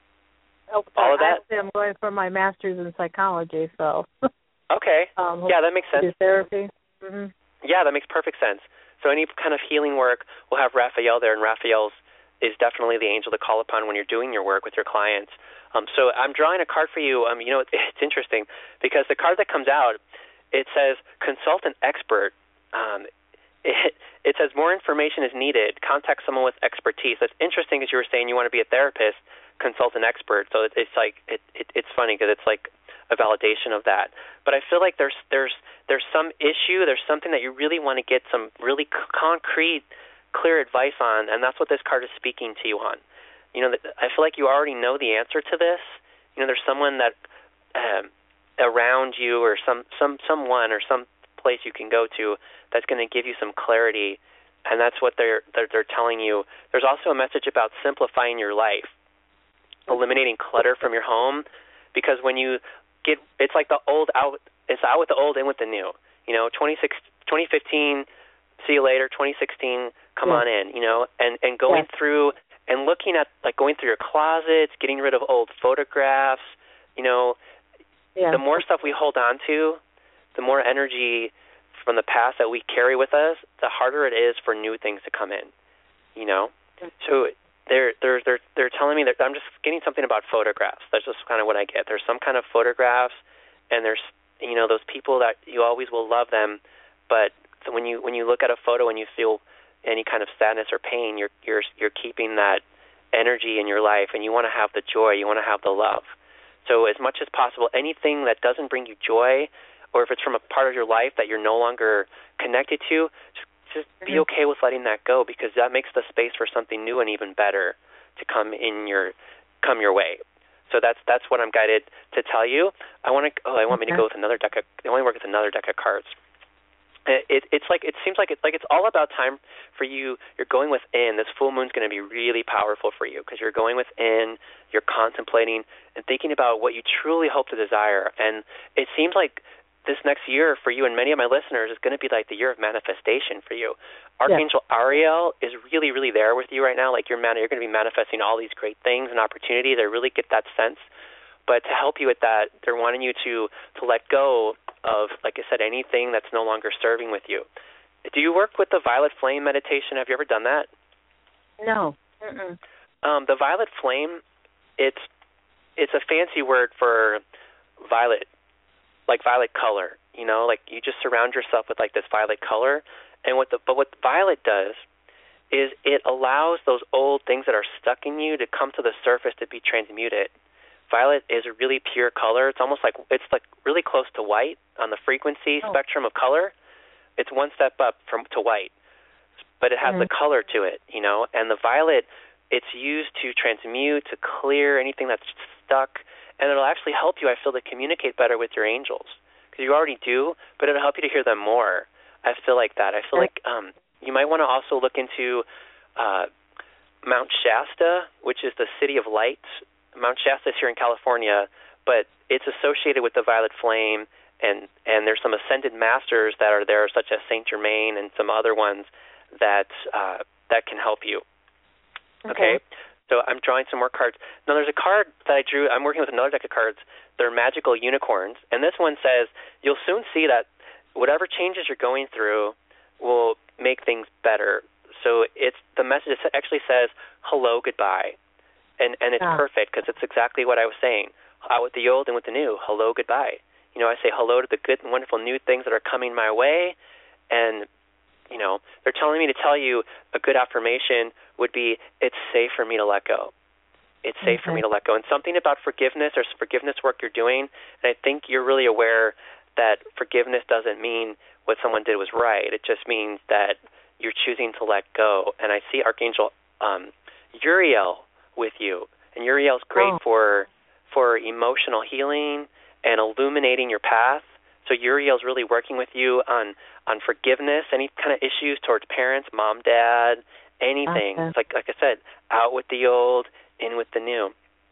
Oh, all of that? Actually, I'm going for my master's in psychology, so. okay. um, Yeah, that makes sense. do therapy. Mm-hmm. Yeah, that makes perfect sense. So any kind of healing work will have Raphael there, and Raphael's is definitely the angel to call upon when you're doing your work with your clients. Um, so I'm drawing a card for you. Um, you know, it's, it's interesting because the card that comes out, it says consult an expert. Um, it, it says more information is needed. Contact someone with expertise. That's interesting because you were saying you want to be a therapist, consult an expert. So it, it's like it, it, it's funny because it's like a validation of that. But I feel like there's there's there's some issue. There's something that you really want to get some really c- concrete, clear advice on, and that's what this card is speaking to you on. You know, I feel like you already know the answer to this. You know, there's someone that um, around you, or some some someone or some place you can go to that's going to give you some clarity, and that's what they're, they're they're telling you. There's also a message about simplifying your life, eliminating clutter from your home, because when you get, it's like the old out, it's out with the old, in with the new. You know, twenty fifteen, see you later. twenty sixteen, come Yeah. on in. You know, and and going Yeah. through and looking at, like, going through your closets, getting rid of old photographs. You know, Yeah. the more stuff we hold on to, the more energy from the past that we carry with us, the harder it is for new things to come in. You know, so they're they're they're they're telling me that I'm just getting something about photographs. That's just kind of what I get. There's some kind of photographs, and there's, you know, those people that you always will love them, but when you when you look at a photo and you feel any kind of sadness or pain, you're you're you're keeping that energy in your life, and you want to have the joy, you want to have the love. So as much as possible, anything that doesn't bring you joy, or if it's from a part of your life that you're no longer connected to, just, just be okay with letting that go, because that makes the space for something new and even better to come in your come your way. So that's that's what I'm guided to tell you. I want to. Oh, I want me to go with another deck of. I want to work with another deck of cards. It, it it's like it seems like it's like it's all about time for you. You're going within. This full moon's going to be really powerful for you because you're going within. You're contemplating and thinking about what you truly hope to desire. And it seems like this next year for you and many of my listeners is going to be like the year of manifestation for you. Archangel yeah. Ariel is really, really there with you right now. Like you're man, you're going to be manifesting all these great things and opportunities. I really get that sense. But to help you with that, they're wanting you to to let go of, like I said, anything that's no longer serving with you. Do you work with the violet flame meditation? Have you ever done that? No. Mm-mm. Um, the violet flame, it's it's a fancy word for violet, like violet color. You know, like you just surround yourself with like this violet color. And what the but what violet does is it allows those old things that are stuck in you to come to the surface to be transmuted. Violet is a really pure color. It's almost like it's like really close to white on the frequency oh. spectrum of color. It's one step up from to white, but it has mm-hmm. the color to it, you know. And the violet, it's used to transmute, to clear anything that's stuck, and it'll actually help you, I feel, to communicate better with your angels, because you already do, but it'll help you to hear them more. I feel like that. I feel like um, you might want to also look into uh, Mount Shasta, which is the city of light. Mount Shasta is here in California, but it's associated with the violet flame. And, and there's some ascended masters that are there, such as Saint Germain and some other ones that uh, that can help you. Okay. okay? So I'm drawing some more cards. Now there's a card that I drew. I'm working with another deck of cards. They're magical unicorns. And this one says, you'll soon see that whatever changes you're going through will make things better. So it's the message actually says, hello, goodbye. And, and it's yeah. perfect because it's exactly what I was saying. Out with the old and with the new. Hello, goodbye. You know, I say hello to the good and wonderful new things that are coming my way, and, you know, they're telling me to tell you a good affirmation would be, it's safe for me to let go. It's safe mm-hmm. for me to let go. And something about forgiveness or forgiveness work you're doing, and I think you're really aware that forgiveness doesn't mean what someone did was right. It just means that you're choosing to let go. And I see Archangel um, Uriel with you, and Uriel's great oh. for for emotional healing and illuminating your path. So Uriel's really working with you on, on forgiveness, any kind of issues towards parents, mom, dad, anything. Okay. It's like like I said, out with the old, in with the new.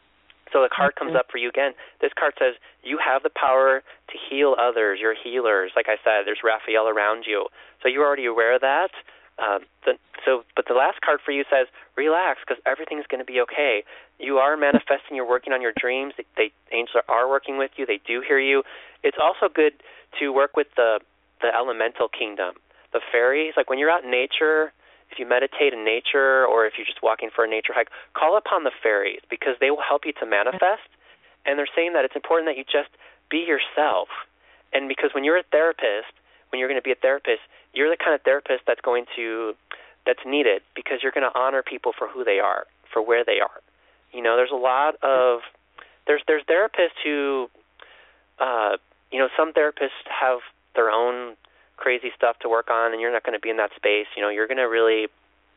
So the card okay. comes up for you again. This card says, you have the power to heal others. You're healers. Like I said, there's Raphael around you. So you're already aware of that. Um, the, so, but the last card for you says, relax, because everything's going to be okay. You are manifesting. You're working on your dreams. They, they angels are working with you. They do hear you. It's also good to work with the the elemental kingdom, the fairies. Like when you're out in nature, if you meditate in nature, or if you're just walking for a nature hike, call upon the fairies because they will help you to manifest. And they're saying that it's important that you just be yourself. And because when you're a therapist, when you're going to be a therapist, you're the kind of therapist that's going to, that's needed because you're going to honor people for who they are, for where they are. You know, there's a lot of, there's there's therapists who, uh, you know, some therapists have their own crazy stuff to work on, and you're not going to be in that space. You know, you're going to really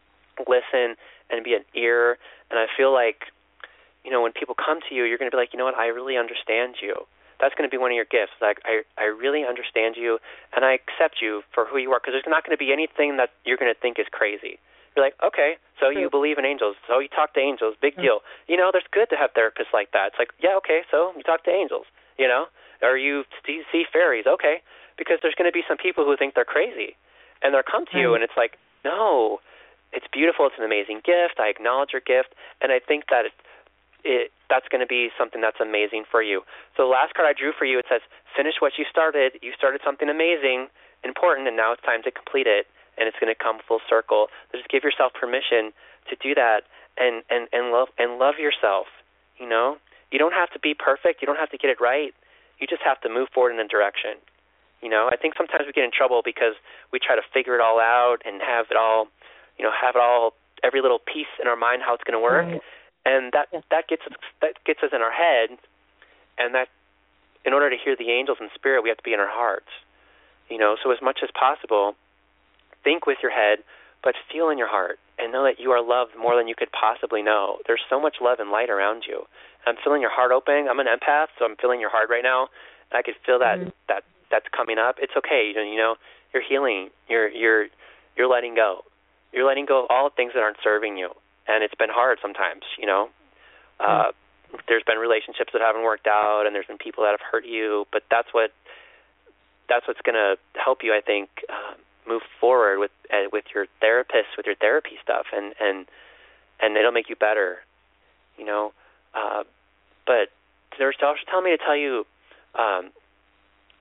listen and be an ear. And I feel like, you know, when people come to you, you're going to be like, you know what, I really understand you. That's going to be one of your gifts. Like, I, I really understand you, and I accept you for who you are, because there's not going to be anything that you're going to think is crazy. You're like, okay, so you believe in angels, so you talk to angels, big deal. You know, there's good to have therapists like that. It's like, yeah, okay, so you talk to angels, you know, or you see, see fairies, okay, because there's going to be some people who think they're crazy, and they'll come to you, and it's like, no, it's beautiful, it's an amazing gift, I acknowledge your gift, and I think that it, it that's going to be something that's amazing for you. So the last card I drew for you, it says, finish what you started. You started something amazing, important, and now it's time to complete it, and it's going to come full circle. So just give yourself permission to do that and, and, and love and love yourself, you know? You don't have to be perfect. You don't have to get it right. You just have to move forward in a direction. You know, I think sometimes we get in trouble because we try to figure it all out and have it all, you know, have it all, every little piece in our mind how it's going to work. Right. And that yeah. that gets us that gets us in our head, and that in order to hear the angels and spirit, we have to be in our hearts. You know, so as much as possible, think with your head, but feel in your heart, and know that you are loved more than you could possibly know. There's so much love and light around you. I'm feeling your heart opening. I'm an empath, so I'm feeling your heart right now. I could feel that mm-hmm. that that's coming up. It's okay. You know, you know, you're healing. You're you're you're letting go. You're letting go of all the things that aren't serving you. And it's been hard sometimes, you know. Uh, mm. There's been relationships that haven't worked out, and there's been people that have hurt you. But that's what that's what's going to help you, I think, uh, move forward with uh, with your therapist, with your therapy stuff, and and and it'll make you better, you know. Uh, but they're also telling me to tell you, um,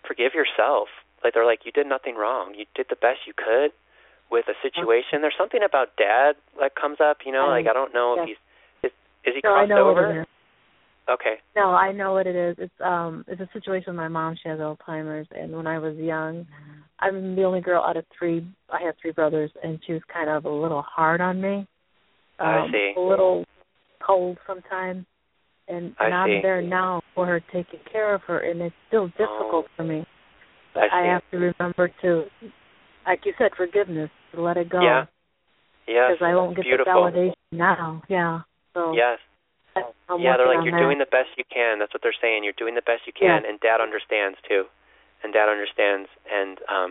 forgive yourself. Like they're like, you did nothing wrong. You did the best you could with a situation. There's something about Dad that comes up, you know, like I don't know yeah. if he's is, is he no, crossed I know over? What it is. Okay. No, I know what it is. It's um it's a situation with my mom. She has Alzheimer's, and when I was young, I'm the only girl out of three. I have three brothers, and she was kind of a little hard on me. Um, I see. A little cold sometimes, and, and I I'm see. there now for her, taking care of her, and it's still difficult oh, for me. But I, I have to remember to, like you said, forgiveness, to let it go. Yeah. Yes. Because I won't get Beautiful. the validation now. Yeah. So. Yes. I'm yeah, they're like, you're that. doing the best you can. That's what they're saying. You're doing the best you can, yeah. and Dad understands too. And Dad understands, and um,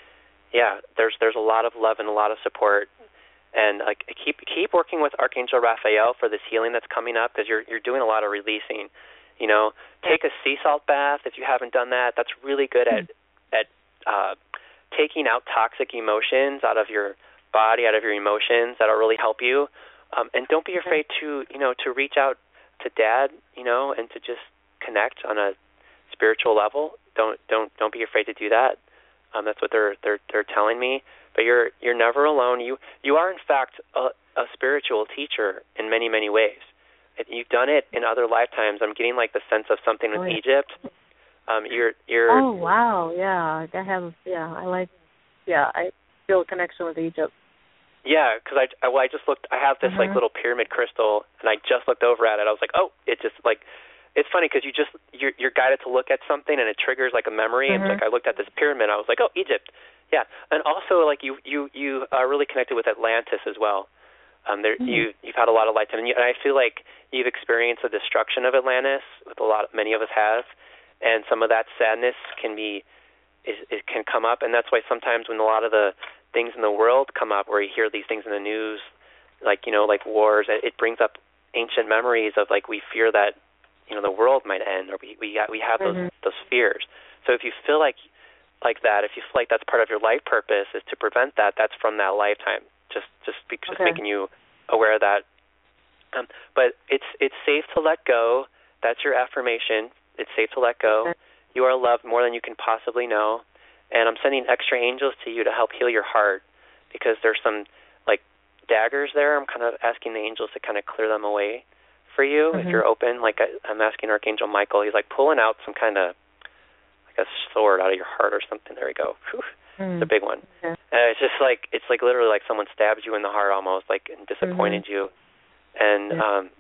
yeah, there's there's a lot of love and a lot of support, and like keep keep working with Archangel Raphael for this healing that's coming up, because you're you're doing a lot of releasing. You know, take a sea salt bath if you haven't done that. That's really good at at uh, taking out toxic emotions out of your body, out of your emotions. That'll really help you. Um, and don't be afraid to, you know, to reach out to Dad, you know, and to just connect on a spiritual level. Don't don't don't be afraid to do that. Um, that's what they're they're they're telling me. But you're you're never alone. You you are in fact a, a spiritual teacher in many many ways. You've done it in other lifetimes. I'm getting like the sense of something with oh, yeah. Egypt. Um, you're you're. Oh wow, yeah. I have yeah. I like yeah. I feel a connection with Egypt. Yeah, because I, I, well, I just looked, I have this, mm-hmm. like, little pyramid crystal, and I just looked over at it. I was like, oh, it just, like, it's funny because you just, you're, you're guided to look at something, and it triggers, like, a memory. Mm-hmm. And, like, I looked at this pyramid, I was like, oh, Egypt. Yeah, and also, like, you, you, you are really connected with Atlantis as well. Um, there, mm-hmm. you, you've had a lot of lifetime, and, you, and I feel like you've experienced the destruction of Atlantis, with a lot, many of us have, and some of that sadness can be, is, it can come up, and that's why sometimes when a lot of the things in the world come up, where you hear these things in the news, like, you know, like wars, it brings up ancient memories of, like, we fear that, you know, the world might end, or we we, we have those mm-hmm. those fears. So if you feel like like that, if you feel like that's part of your life purpose is to prevent that, that's from that lifetime. Just just be, just okay. making you aware of that. Um, but it's it's safe to let go. That's your affirmation. It's safe to let go. Okay. You are loved more than you can possibly know. And I'm sending extra angels to you to help heal your heart, because there's some, like, daggers there. I'm kind of asking the angels to kind of clear them away for you, mm-hmm. if you're open. Like, I, I'm asking Archangel Michael. He's, like, pulling out some kind of, like, a sword out of your heart or something. There we go. Whew. Mm-hmm. It's a big one. Okay. And it's just, like, it's, like, literally like someone stabbed you in the heart almost, like, and disappointed mm-hmm. you. And, yeah. um,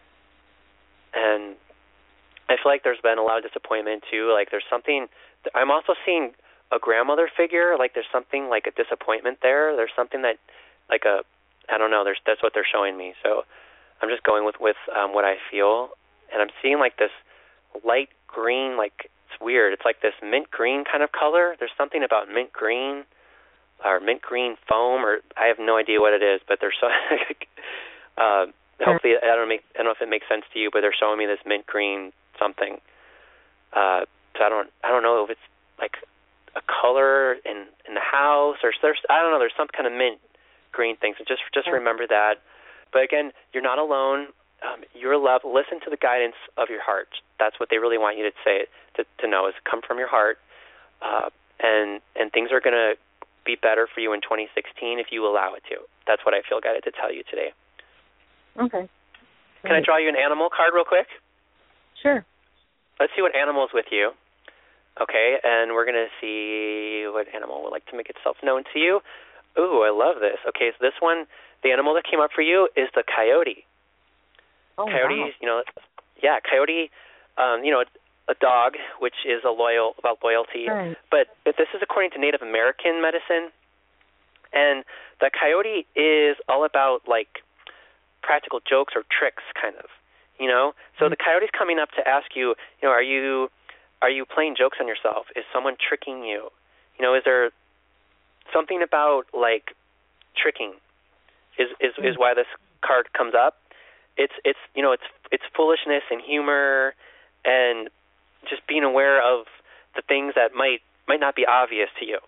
and I feel like there's been a lot of disappointment, too. Like, there's something, I'm also seeing a grandmother figure, like there's something like a disappointment there. There's something that, like a, I don't know, there's that's what they're showing me. So I'm just going with, with um, what I feel. And I'm seeing like this light green, like it's weird. It's like this mint green kind of color. There's something about mint green or mint green foam, or I have no idea what it is, but there's so, uh, hopefully, I don't, make, I don't know if it makes sense to you, but they're showing me this mint green something. Uh, so I don't, I don't know if it's like a color in in the house, or there's I don't know, there's some kind of mint green thing. So just just remember that. But again, you're not alone. Um, you're loved. Listen to the guidance of your heart. That's what they really want you to say to to know is come from your heart, uh, and and things are going to be better for you in twenty sixteen if you allow it to. That's what I feel guided to tell you today. Okay. Can I draw you an animal card real quick? Sure. Let's see what animal's with you. Okay, and we're going to see what animal would like to make itself known to you. Ooh, I love this. Okay, so this one, the animal that came up for you is the coyote. Oh, Coyotes, wow. you know, yeah, coyote, um, you know, a dog, which is a loyal, about loyalty. Right. But, but this is according to Native American medicine. And the coyote is all about, like, practical jokes or tricks, kind of, you know? So mm-hmm. the coyote's coming up to ask you, you know, are you... Are you playing jokes on yourself? Is someone tricking you? You know, is there something about, like, tricking is is, is why this card comes up. It's it's you know, it's it's foolishness and humor and just being aware of the things that might might not be obvious to you.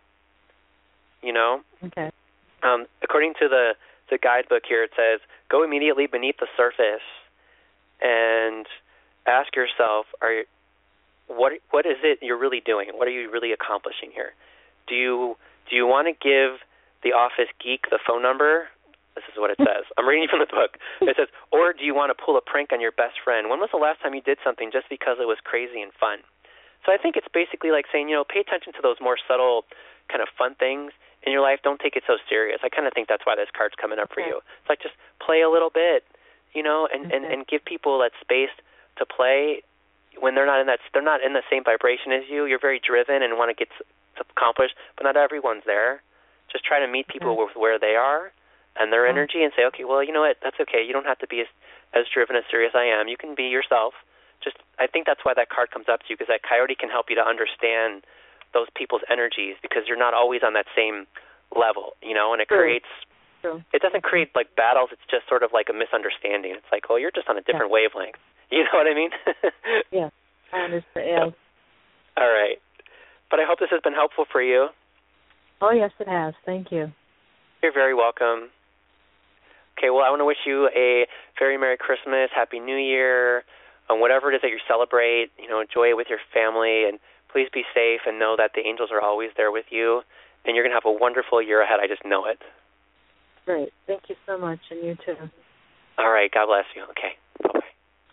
You know? Okay. Um, according to the, the guidebook here, it says, go immediately beneath the surface and ask yourself, are what what is it you're really doing? What are you really accomplishing here? Do you do you want to give the office geek the phone number? This is what it says. I'm reading from the book. It says, or do you want to pull a prank on your best friend? When was the last time you did something just because it was crazy and fun? So I think it's basically like saying, you know, pay attention to those more subtle kind of fun things in your life. Don't take it so serious. I kind of think that's why this card's coming up for you. It's like just play a little bit, you know, and, and, and give people that space to play when they're not in that they're not in the same vibration as you. You're very driven and want to get accomplished, but not everyone's there. Just try to meet people with where they are and their energy and say, okay, well, you know what, that's okay. You don't have to be as, as driven, as serious as I am. You can be yourself. Just, I think that's why that card comes up to you, because that coyote can help you to understand those people's energies, because you're not always on that same level, you know, and it True. creates, True. it doesn't create like battles. It's just sort of like a misunderstanding. It's like, oh, you're just on a different yeah. wavelength. You know what I mean? Yeah, I understand. So, all right. But I hope this has been helpful for you. Oh, yes, it has. Thank you. You're very welcome. Okay, well, I want to wish you a very Merry Christmas, Happy New Year, and whatever it is that you celebrate, you know, enjoy it with your family, and please be safe and know that the angels are always there with you, and you're going to have a wonderful year ahead. I just know it. Great. Thank you so much, and you too. All right. God bless you. Okay. Bye-bye.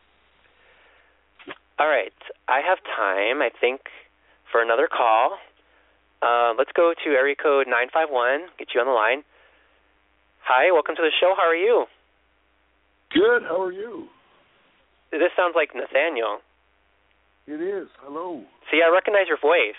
All right. I have time, I think, for another call. Uh, let's go to area code nine five one, get you on the line. Hi, welcome to the show. How are you? Good. How are you? This sounds like Nathaniel. It is. Hello. See, I recognize your voice.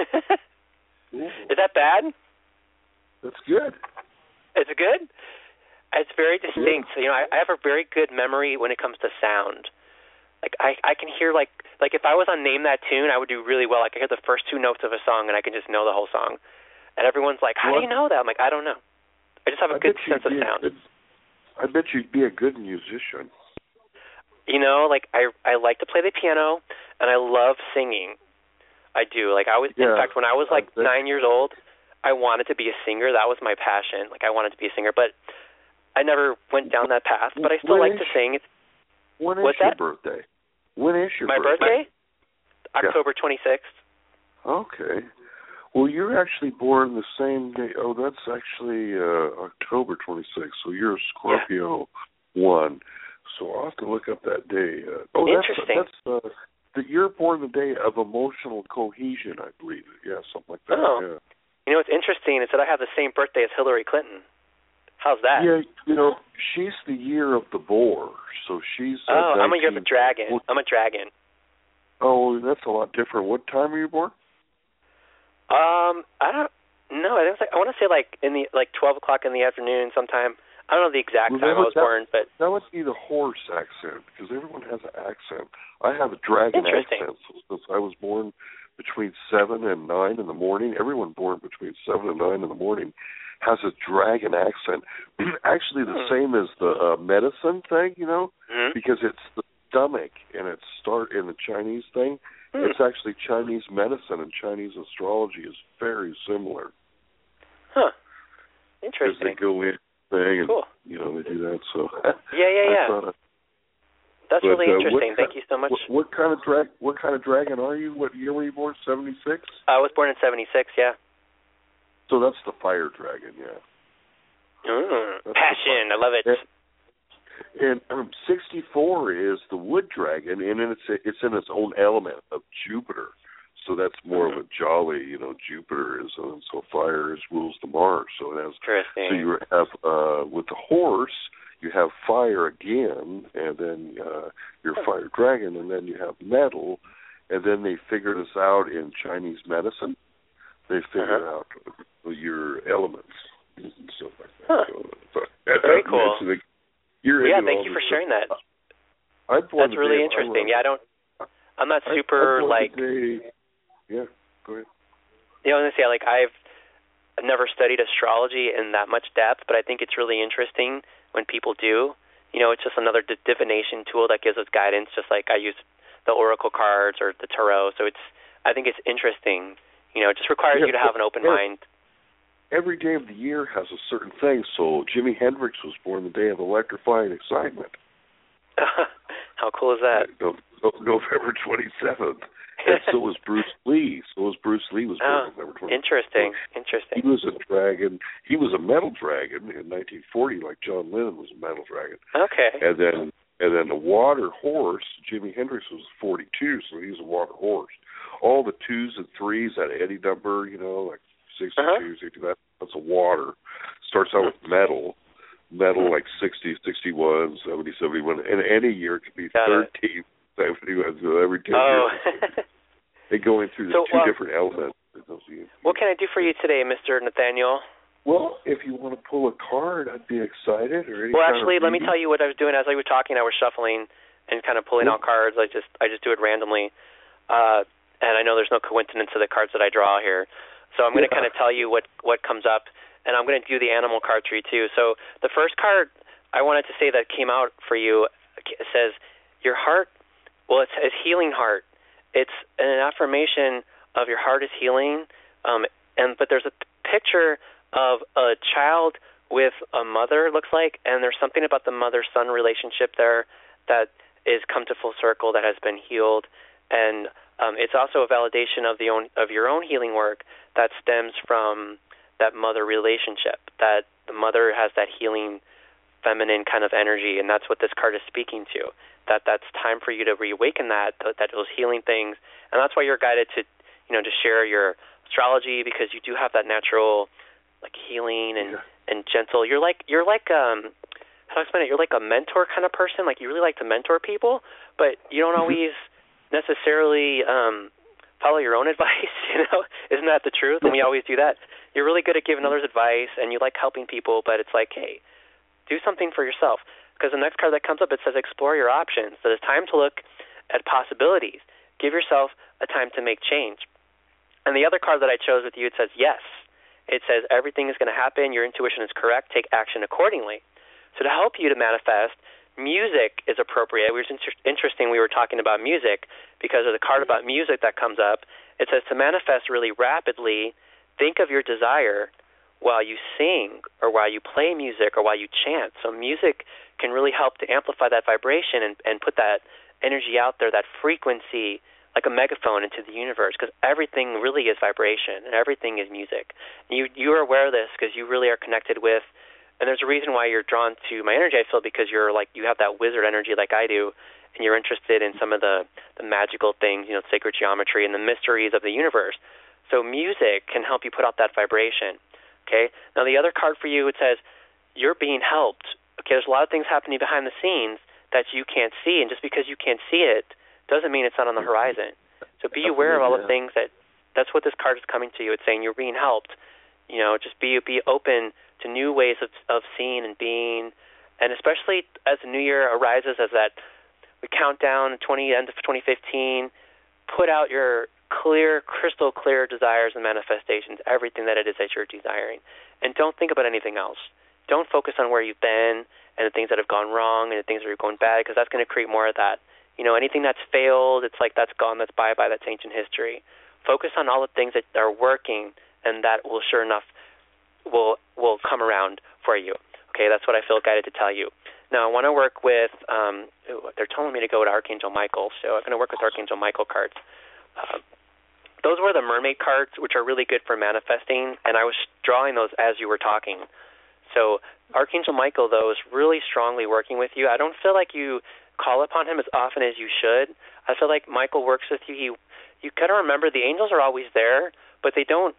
Is that bad? That's good. It's good? It's very distinct. Yeah. So, you know, I, I have a very good memory when it comes to sound. Like, I, I can hear, like, like if I was on Name That Tune, I would do really well. I could hear the first two notes of a song, and I can just know the whole song. And everyone's like, how what? do you know that? I'm like, I don't know. I just have a I good sense of sound. Good, I bet you'd be a good musician. You know, like, I I like to play the piano, and I love singing. I do. Like, I was, yeah, in fact, when I was, like, I nine years old, I wanted to be a singer. That was my passion. Like, I wanted to be a singer. But I never went down that path. But I still when like is, to sing. It's, when is what's your that? birthday? When is your my birthday? birthday? October yeah. twenty-sixth. Okay. Well, you're actually born the same day. Oh, that's actually uh, October twenty-sixth. So you're a Scorpio yeah. one. So I'll have to look up that day. Uh, oh, Interesting. That's, that's uh, that you're born the day of emotional cohesion, I believe. Yeah, something like that. Oh. Yeah. You know what's interesting is that I have the same birthday as Hillary Clinton. How's that? Yeah, you know, she's the year of the boar. So she's. Uh, oh, nineteen... I'm a year of the dragon. I'm a dragon. Oh, that's a lot different. What time are you born? Um, I don't know. I think like, I want to say like in the like twelve o'clock in the afternoon sometime. I don't know the exact well, time I was that, born, but that must be the horse accent, because everyone has an accent. I have a dragon accent since I was born between seven and nine in the morning. Everyone born between seven and nine in the morning has a dragon accent. Actually, the hmm. same as the uh, medicine thing, you know, mm-hmm. because it's the stomach and it's start in the Chinese thing. Hmm. It's actually Chinese medicine, and Chinese astrology is very similar. Huh. Interesting. Because they go in thing, and cool. you know they do that. So yeah, yeah, yeah. Thought, That's but, really uh, interesting. Thank kind, you so much. What, what kind of drag? What kind of dragon are you? What year were you born? seventy-six? I was born in seventy-six. Yeah. So that's the fire dragon. Yeah. Mm, passion. I love it. And, and um, sixty-four is the wood dragon, and it's it's in its own element of Jupiter. So that's more mm-hmm. of a jolly, you know, Jupiter is, and so fire is rules the Mars. So it has. Interesting. So you have uh, with the horse, you have fire again, and then uh, your fire dragon, and then you have metal, and then they figure this out in Chinese medicine. They figure uh-huh. out your elements and stuff like that. Huh. So, so that, Very that cool. The, you're yeah, thank you for stuff. sharing that. I That's really interesting. Yeah, I don't. I'm not super I, like. Day, yeah, go ahead. You know, I was gonna say like I've never studied astrology in that much depth, but I think it's really interesting when people do. You know, it's just another d- divination tool that gives us guidance, just like I use the oracle cards or the tarot. So it's, I think it's interesting. You know, it just requires yeah, you to have an open every, mind. Every day of the year has a certain thing. So Jimi Hendrix was born the day of electrifying excitement. How cool is that? No, no, November twenty-seventh. And so was Bruce Lee. So was Bruce Lee was born oh, on November twenty-fourth. Interesting, interesting. He was a dragon. He was a metal dragon in nineteen forty, like John Lennon was a metal dragon. Okay. And then and then the water horse, Jimi Hendrix was forty-two, so he was a water horse. All the twos and threes, that Eddie number, you know, like sixty-two, uh-huh. sixty, that, that's a water. Starts out with metal. Metal like sixty, sixty-one, seventy, seventy-one. And any year it could be Got thirteen, seventy-one, so every ten oh. years. They're going through the so, two well, different elements. What can I do for you today, Mister Nathaniel? Well, if you want to pull a card, I'd be excited. Or any well, kind actually, of let me tell you what I was doing as I was talking. I was shuffling and kind of pulling yeah. out cards. I just I just do it randomly. Uh, and I know there's no coincidence to the cards that I draw here. So I'm going to yeah. kind of tell you what, what comes up. And I'm going to do the animal card tree, too. So the first card I wanted to say that came out for you says, your heart, well, it says healing heart. It's an affirmation of your heart is healing. Um, and but there's a picture of a child with a mother, it looks like, and there's something about the mother-son relationship there that is come to full circle, that has been healed. And um, it's also a validation of the own of your own healing work that stems from that mother relationship, that the mother has that healing feminine kind of energy, and that's what this card is speaking to, that that's time for you to reawaken that, that those healing things, and that's why you're guided to, you know, to share your astrology, because you do have that natural, like, healing and, yeah. and gentle, you're like, you're like, um, how do I explain it, you're like a mentor kind of person, like you really like to mentor people, but you don't always necessarily um, follow your own advice, you know, isn't that the truth? And we always do that. You're really good at giving others advice, and you like helping people, but it's like, hey, do something for yourself. Because the next card that comes up, it says explore your options. So it's time to look at possibilities. Give yourself a time to make change. And the other card that I chose with you, it says yes. It says everything is going to happen. Your intuition is correct. Take action accordingly. So to help you to manifest, music is appropriate. It was inter- interesting we were talking about music because of the card about music that comes up. It says to manifest really rapidly, think of your desire while you sing or while you play music or while you chant. So music can really help to amplify that vibration and, and put that energy out there, that frequency, like a megaphone into the universe, because everything really is vibration and everything is music. And you, you are aware of this because you really are connected with, and there's a reason why you're drawn to my energy, I feel, because you're like, you have that wizard energy like I do, and you're interested in some of the, the magical things, you know, sacred geometry and the mysteries of the universe. So music can help you put out that vibration. Okay. Now the other card for you, it says you're being helped. Okay. There's a lot of things happening behind the scenes that you can't see, and just because you can't see it doesn't mean it's not on the horizon. So be aware of all the things that. That's what this card is coming to you. It's saying you're being helped. You know, just be be open to new ways of of seeing and being, and especially as the new year arises, as that we count down twenty end of twenty fifteen. Put out your clear, crystal clear desires and manifestations, everything that it is that you're desiring. And don't think about anything else. Don't focus on where you've been and the things that have gone wrong and the things that are going bad, because that's going to create more of that. You know, anything that's failed, it's like that's gone, that's bye-bye, that's ancient history. Focus on all the things that are working, and that will sure enough will will come around for you. Okay, that's what I feel guided to tell you. Now, I want to work with, um, they're telling me to go to Archangel Michael, so I'm going to work with Archangel Michael cards. Uh, Those were the mermaid cards, which are really good for manifesting, and I was drawing those as you were talking. So Archangel Michael, though, is really strongly working with you. I don't feel like you call upon him as often as you should. I feel like Michael works with you. He, you got to remember the angels are always there, but they don't,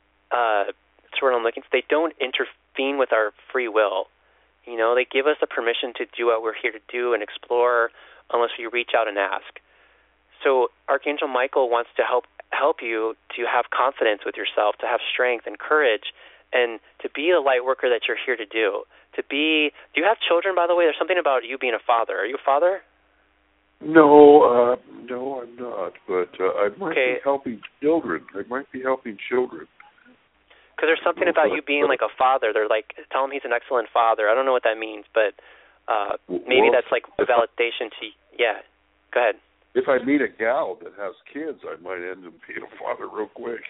uh, that's what I'm looking for, they don't intervene with our free will. You know, they give us the permission to do what we're here to do and explore unless we reach out and ask. So Archangel Michael wants to help help you to have confidence with yourself, to have strength and courage, and to be the light worker that you're here to do. To be, do you have children, by the way? There's something about you being a father. Are you a father? No, uh, no, I'm not. But uh, I might okay. be helping children. I might be helping children. Because there's something about you being like a father. They're like, tell him he's an excellent father. I don't know what that means, but uh, maybe well, that's like a validation to, yeah. Go ahead. If I meet a gal that has kids, I might end up being a father real quick.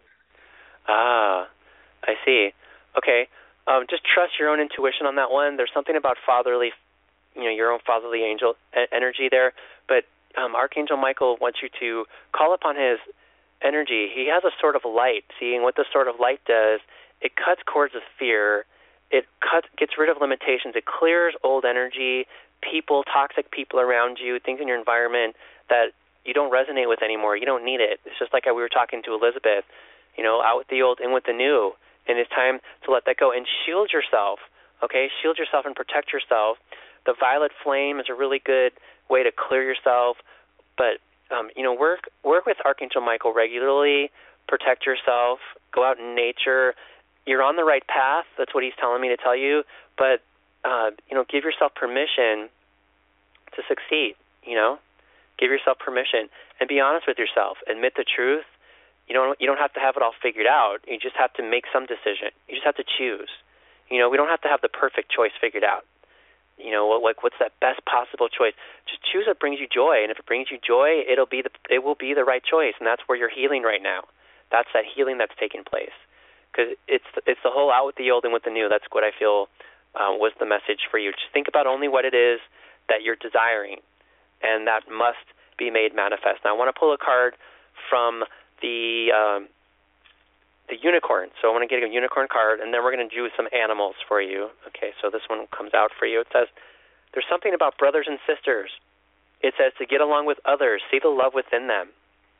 Ah, I see. Okay. Um, just trust your own intuition on that one. There's something about fatherly, you know, your own fatherly angel energy there. But um, Archangel Michael wants you to call upon his energy. He has a sort of light. Seeing what this sort of light does, it cuts cords of fear. It cuts, gets rid of limitations. It clears old energy, people, toxic people around you, things in your environment that you don't resonate with anymore. You don't need it. It's just like how we were talking to Elizabeth, you know, out with the old, in with the new. And it's time to let that go and shield yourself, okay? Shield yourself and protect yourself. The violet flame is a really good way to clear yourself. But, um, you know, work work with Archangel Michael regularly. Protect yourself. Go out in nature. You're on the right path. That's what he's telling me to tell you. But, uh, you know, give yourself permission to succeed, you know? Give yourself permission and be honest with yourself. Admit the truth. You don't, you don't have to have it all figured out. You just have to make some decision. You just have to choose. You know, we don't have to have the perfect choice figured out. You know, like what's that best possible choice? Just choose what brings you joy, and if it brings you joy, it'll be the it will be the right choice, and that's where you're healing right now. That's that healing that's taking place, because it's it's the whole out with the old and with the new. That's what I feel uh, was the message for you. Just think about only what it is that you're desiring, and that must be made manifest. Now, I want to pull a card from the um, the unicorn. So I want to get a unicorn card, and then we're going to do some animals for you. Okay, so this one comes out for you. It says, there's something about brothers and sisters. It says to get along with others, see the love within them.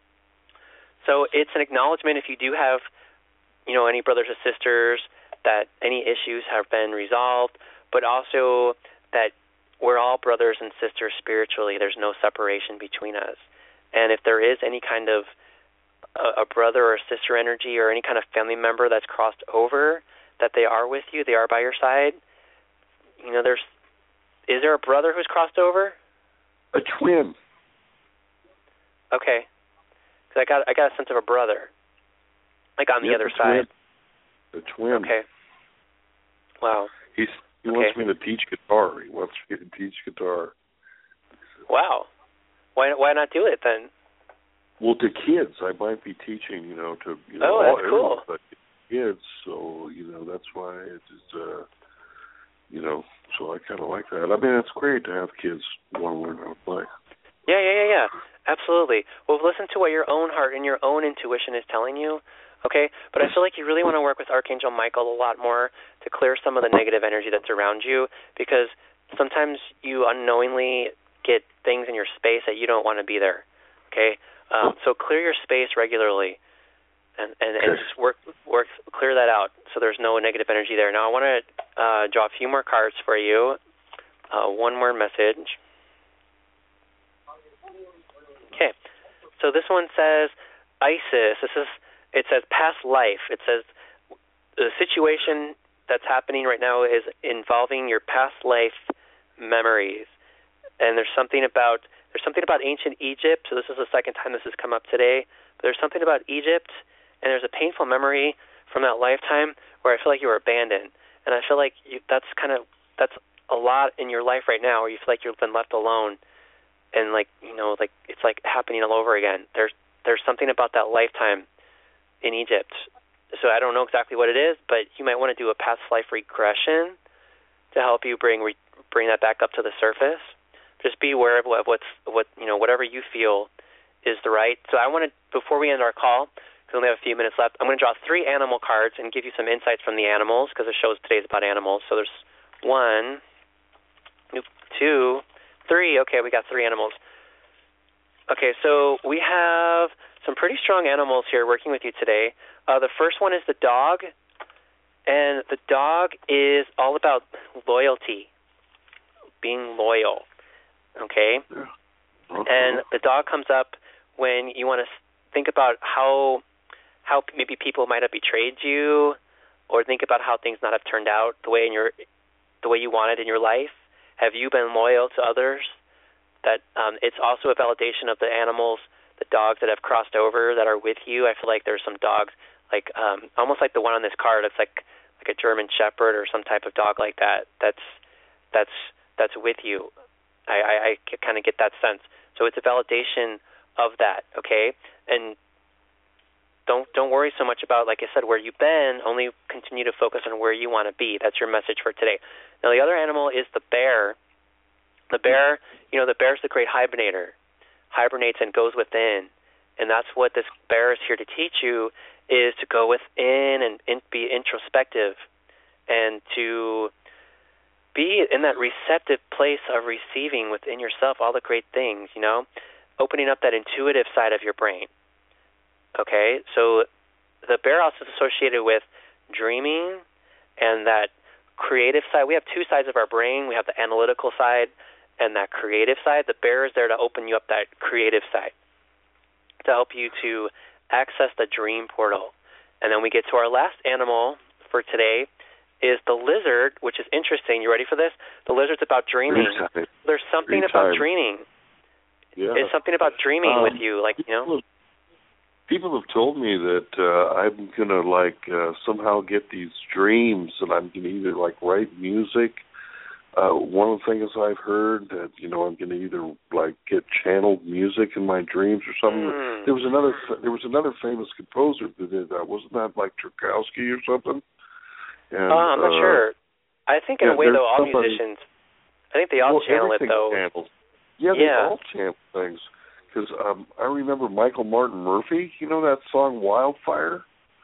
So it's an acknowledgement if you do have, you know, any brothers or sisters, that any issues have been resolved, but also that we're all brothers and sisters spiritually. There's no separation between us. And if there is any kind of a brother or a sister energy or any kind of family member that's crossed over, that they are with you, they are by your side. You know, there's, is there a brother who's crossed over? A twin. Okay. Because I got, I got a sense of a brother, like on the yeah, other the side. Twin. The twin. Okay. Wow. He's, he okay. wants me to teach guitar. He wants me to teach guitar. Wow. Why, why not do it then? Well, to kids, I might be teaching, you know, to, you know, oh, all that's cool. but kids, so, you know, that's why it's, uh, you know, so I kind of like that. I mean, it's great to have kids want to learn how to play. Yeah, yeah, yeah, yeah, absolutely. Well, listen to what your own heart and your own intuition is telling you, okay? But I feel like you really want to work with Archangel Michael a lot more to clear some of the negative energy that's around you, because sometimes you unknowingly get things in your space that you don't want to be there, okay? Um, so clear your space regularly, and, and, and just work work clear that out so there's no negative energy there. Now I want to uh, draw a few more cards for you. Uh, one more message. Okay, so this one says Isis. This is it says past life. It says the situation that's happening right now is involving your past life memories, and there's something about. There's something about ancient Egypt, so this is the second time this has come up today, but there's something about Egypt, and there's a painful memory from that lifetime where I feel like you were abandoned, and I feel like you, that's kind of, that's a lot in your life right now where you feel like you've been left alone, and like, you know, like it's like happening all over again. There's there's something about that lifetime in Egypt, so I don't know exactly what it is, but you might want to do a past life regression to help you bring re, bring that back up to the surface. Just be aware of what, what's what you know, whatever you feel is the right. So I want to, before we end our call, because we only have a few minutes left, I'm going to draw three animal cards and give you some insights from the animals, because the show today is about animals. So there's one, two, three. Okay, we got three animals. Okay, so we have some pretty strong animals here working with you today. Uh, the first one is the dog, and the dog is all about loyalty, being loyal. Okay? Yeah. Okay. And the dog comes up when you want to think about how how maybe people might have betrayed you, or think about how things not have turned out the way in your the way you wanted in your life. Have you been loyal to others? That um, it's also a validation of the animals, the dogs that have crossed over that are with you. I feel like there's some dogs, like um, almost like the one on this card. It's like like a German Shepherd or some type of dog like that. That's that's that's with you. I, I, I kind of get that sense. So it's a validation of that, okay? And don't don't worry so much about, like I said, where you've been. Only continue to focus on where you want to be. That's your message for today. Now, the other animal is the bear. The bear, you know, the bear's the great hibernator, hibernates and goes within. And that's what this bear is here to teach you, is to go within and in, be introspective and to be in that receptive place of receiving within yourself all the great things, you know, opening up that intuitive side of your brain. Okay, so the bear also is associated with dreaming and that creative side. We have two sides of our brain. We have the analytical side and that creative side. The bear is there to open you up that creative side, to help you to access the dream portal. And then we get to our last animal for today is the lizard, which is interesting. You ready for this? The lizard's about dreaming. Anytime. There's something Anytime. about dreaming. Yeah. It's something about dreaming um, with you, like, you know. People have told me that uh, I'm going to, like, uh, somehow get these dreams and I'm going to either, like, write music. Uh, one of the things I've heard that, you know, I'm going to either, like, get channeled music in my dreams or something. Mm. There was another there was another famous composer that did that. Wasn't that, like, Tchaikovsky or something? And, uh, I'm not uh, sure. I think, in yeah, a way, though, all somebody, musicians, I think they all well, channel it, though. Channels. Yeah, they yeah. all channel things. Because um, I remember Michael Martin Murphey, you know that song Wildfire?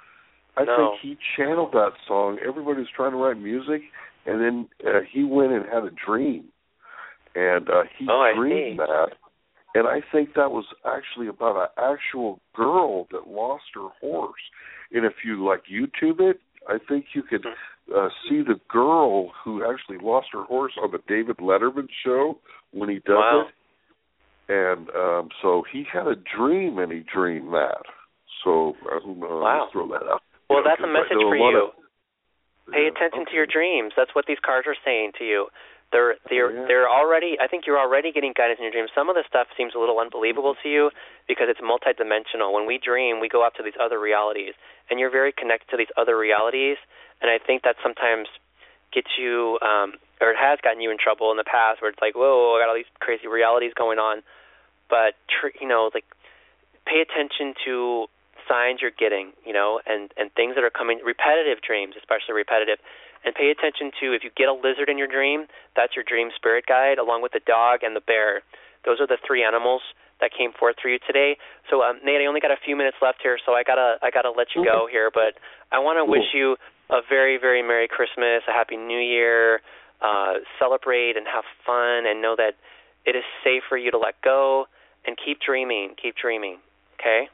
I no. think he channeled that song. Everybody was trying to write music, and then uh, he went and had a dream. And uh, he oh, dreamed that. And I think that was actually about an actual girl that lost her horse. And if you, like, YouTube it, I think you could uh, see the girl who actually lost her horse on the David Letterman show when he does wow. it. And um, so he had a dream, and he dreamed that. So uh, uh, wow. throw that out. Well, you know, that's a message for you. Of, Pay yeah, attention okay. to your dreams. That's what these cards are saying to you. They're they're oh, yeah. they're already. I think you're already getting guidance in your dreams. Some of the stuff seems a little unbelievable to you because it's multidimensional. When we dream, we go out to these other realities, and you're very connected to these other realities. And I think that sometimes gets you, um, or it has gotten you in trouble in the past, where it's like, whoa, I got all these crazy realities going on. But tr- you know, like, pay attention to signs you're getting, you know, and, and things that are coming, repetitive dreams, especially repetitive. And pay attention to, if you get a lizard in your dream, that's your dream spirit guide, along with the dog and the bear. Those are the three animals that came forth for you today. So, um, Nate, I only got a few minutes left here, so I gotta I gotta let you go here. But I want to wish you a very, very Merry Christmas, a Happy New Year. Uh, celebrate and have fun, and know that it is safe for you to let go and keep dreaming. Keep dreaming. Okay.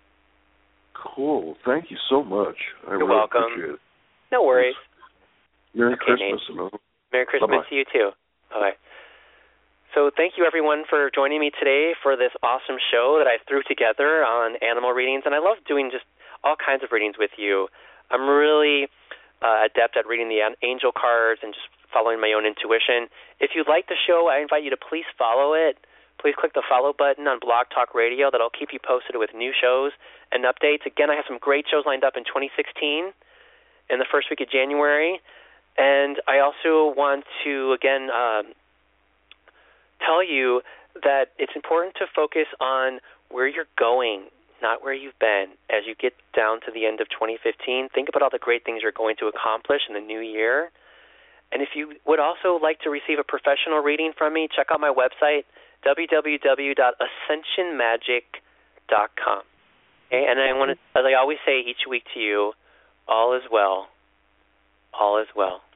Cool. Thank you so much. I You're really welcome. appreciate it. No worries. Merry okay, Christmas. Nate. Merry Christmas Bye-bye. to you, too. Bye-bye. So thank you, everyone, for joining me today for this awesome show that I threw together on animal readings. And I love doing just all kinds of readings with you. I'm really uh, adept at reading the angel cards and just following my own intuition. If you like the show, I invite you to please follow it. Please click the follow button on Blog Talk Radio. That'll keep you posted with new shows and updates. Again, I have some great shows lined up in twenty sixteen in the first week of January. And I also want to, again, um, tell you that it's important to focus on where you're going, not where you've been. As you get down to the end of twenty fifteen, think about all the great things you're going to accomplish in the new year. And if you would also like to receive a professional reading from me, check out my website, w w w dot ascension magic dot com. Okay? And I want to, as I always say each week to you, all is well. All is well.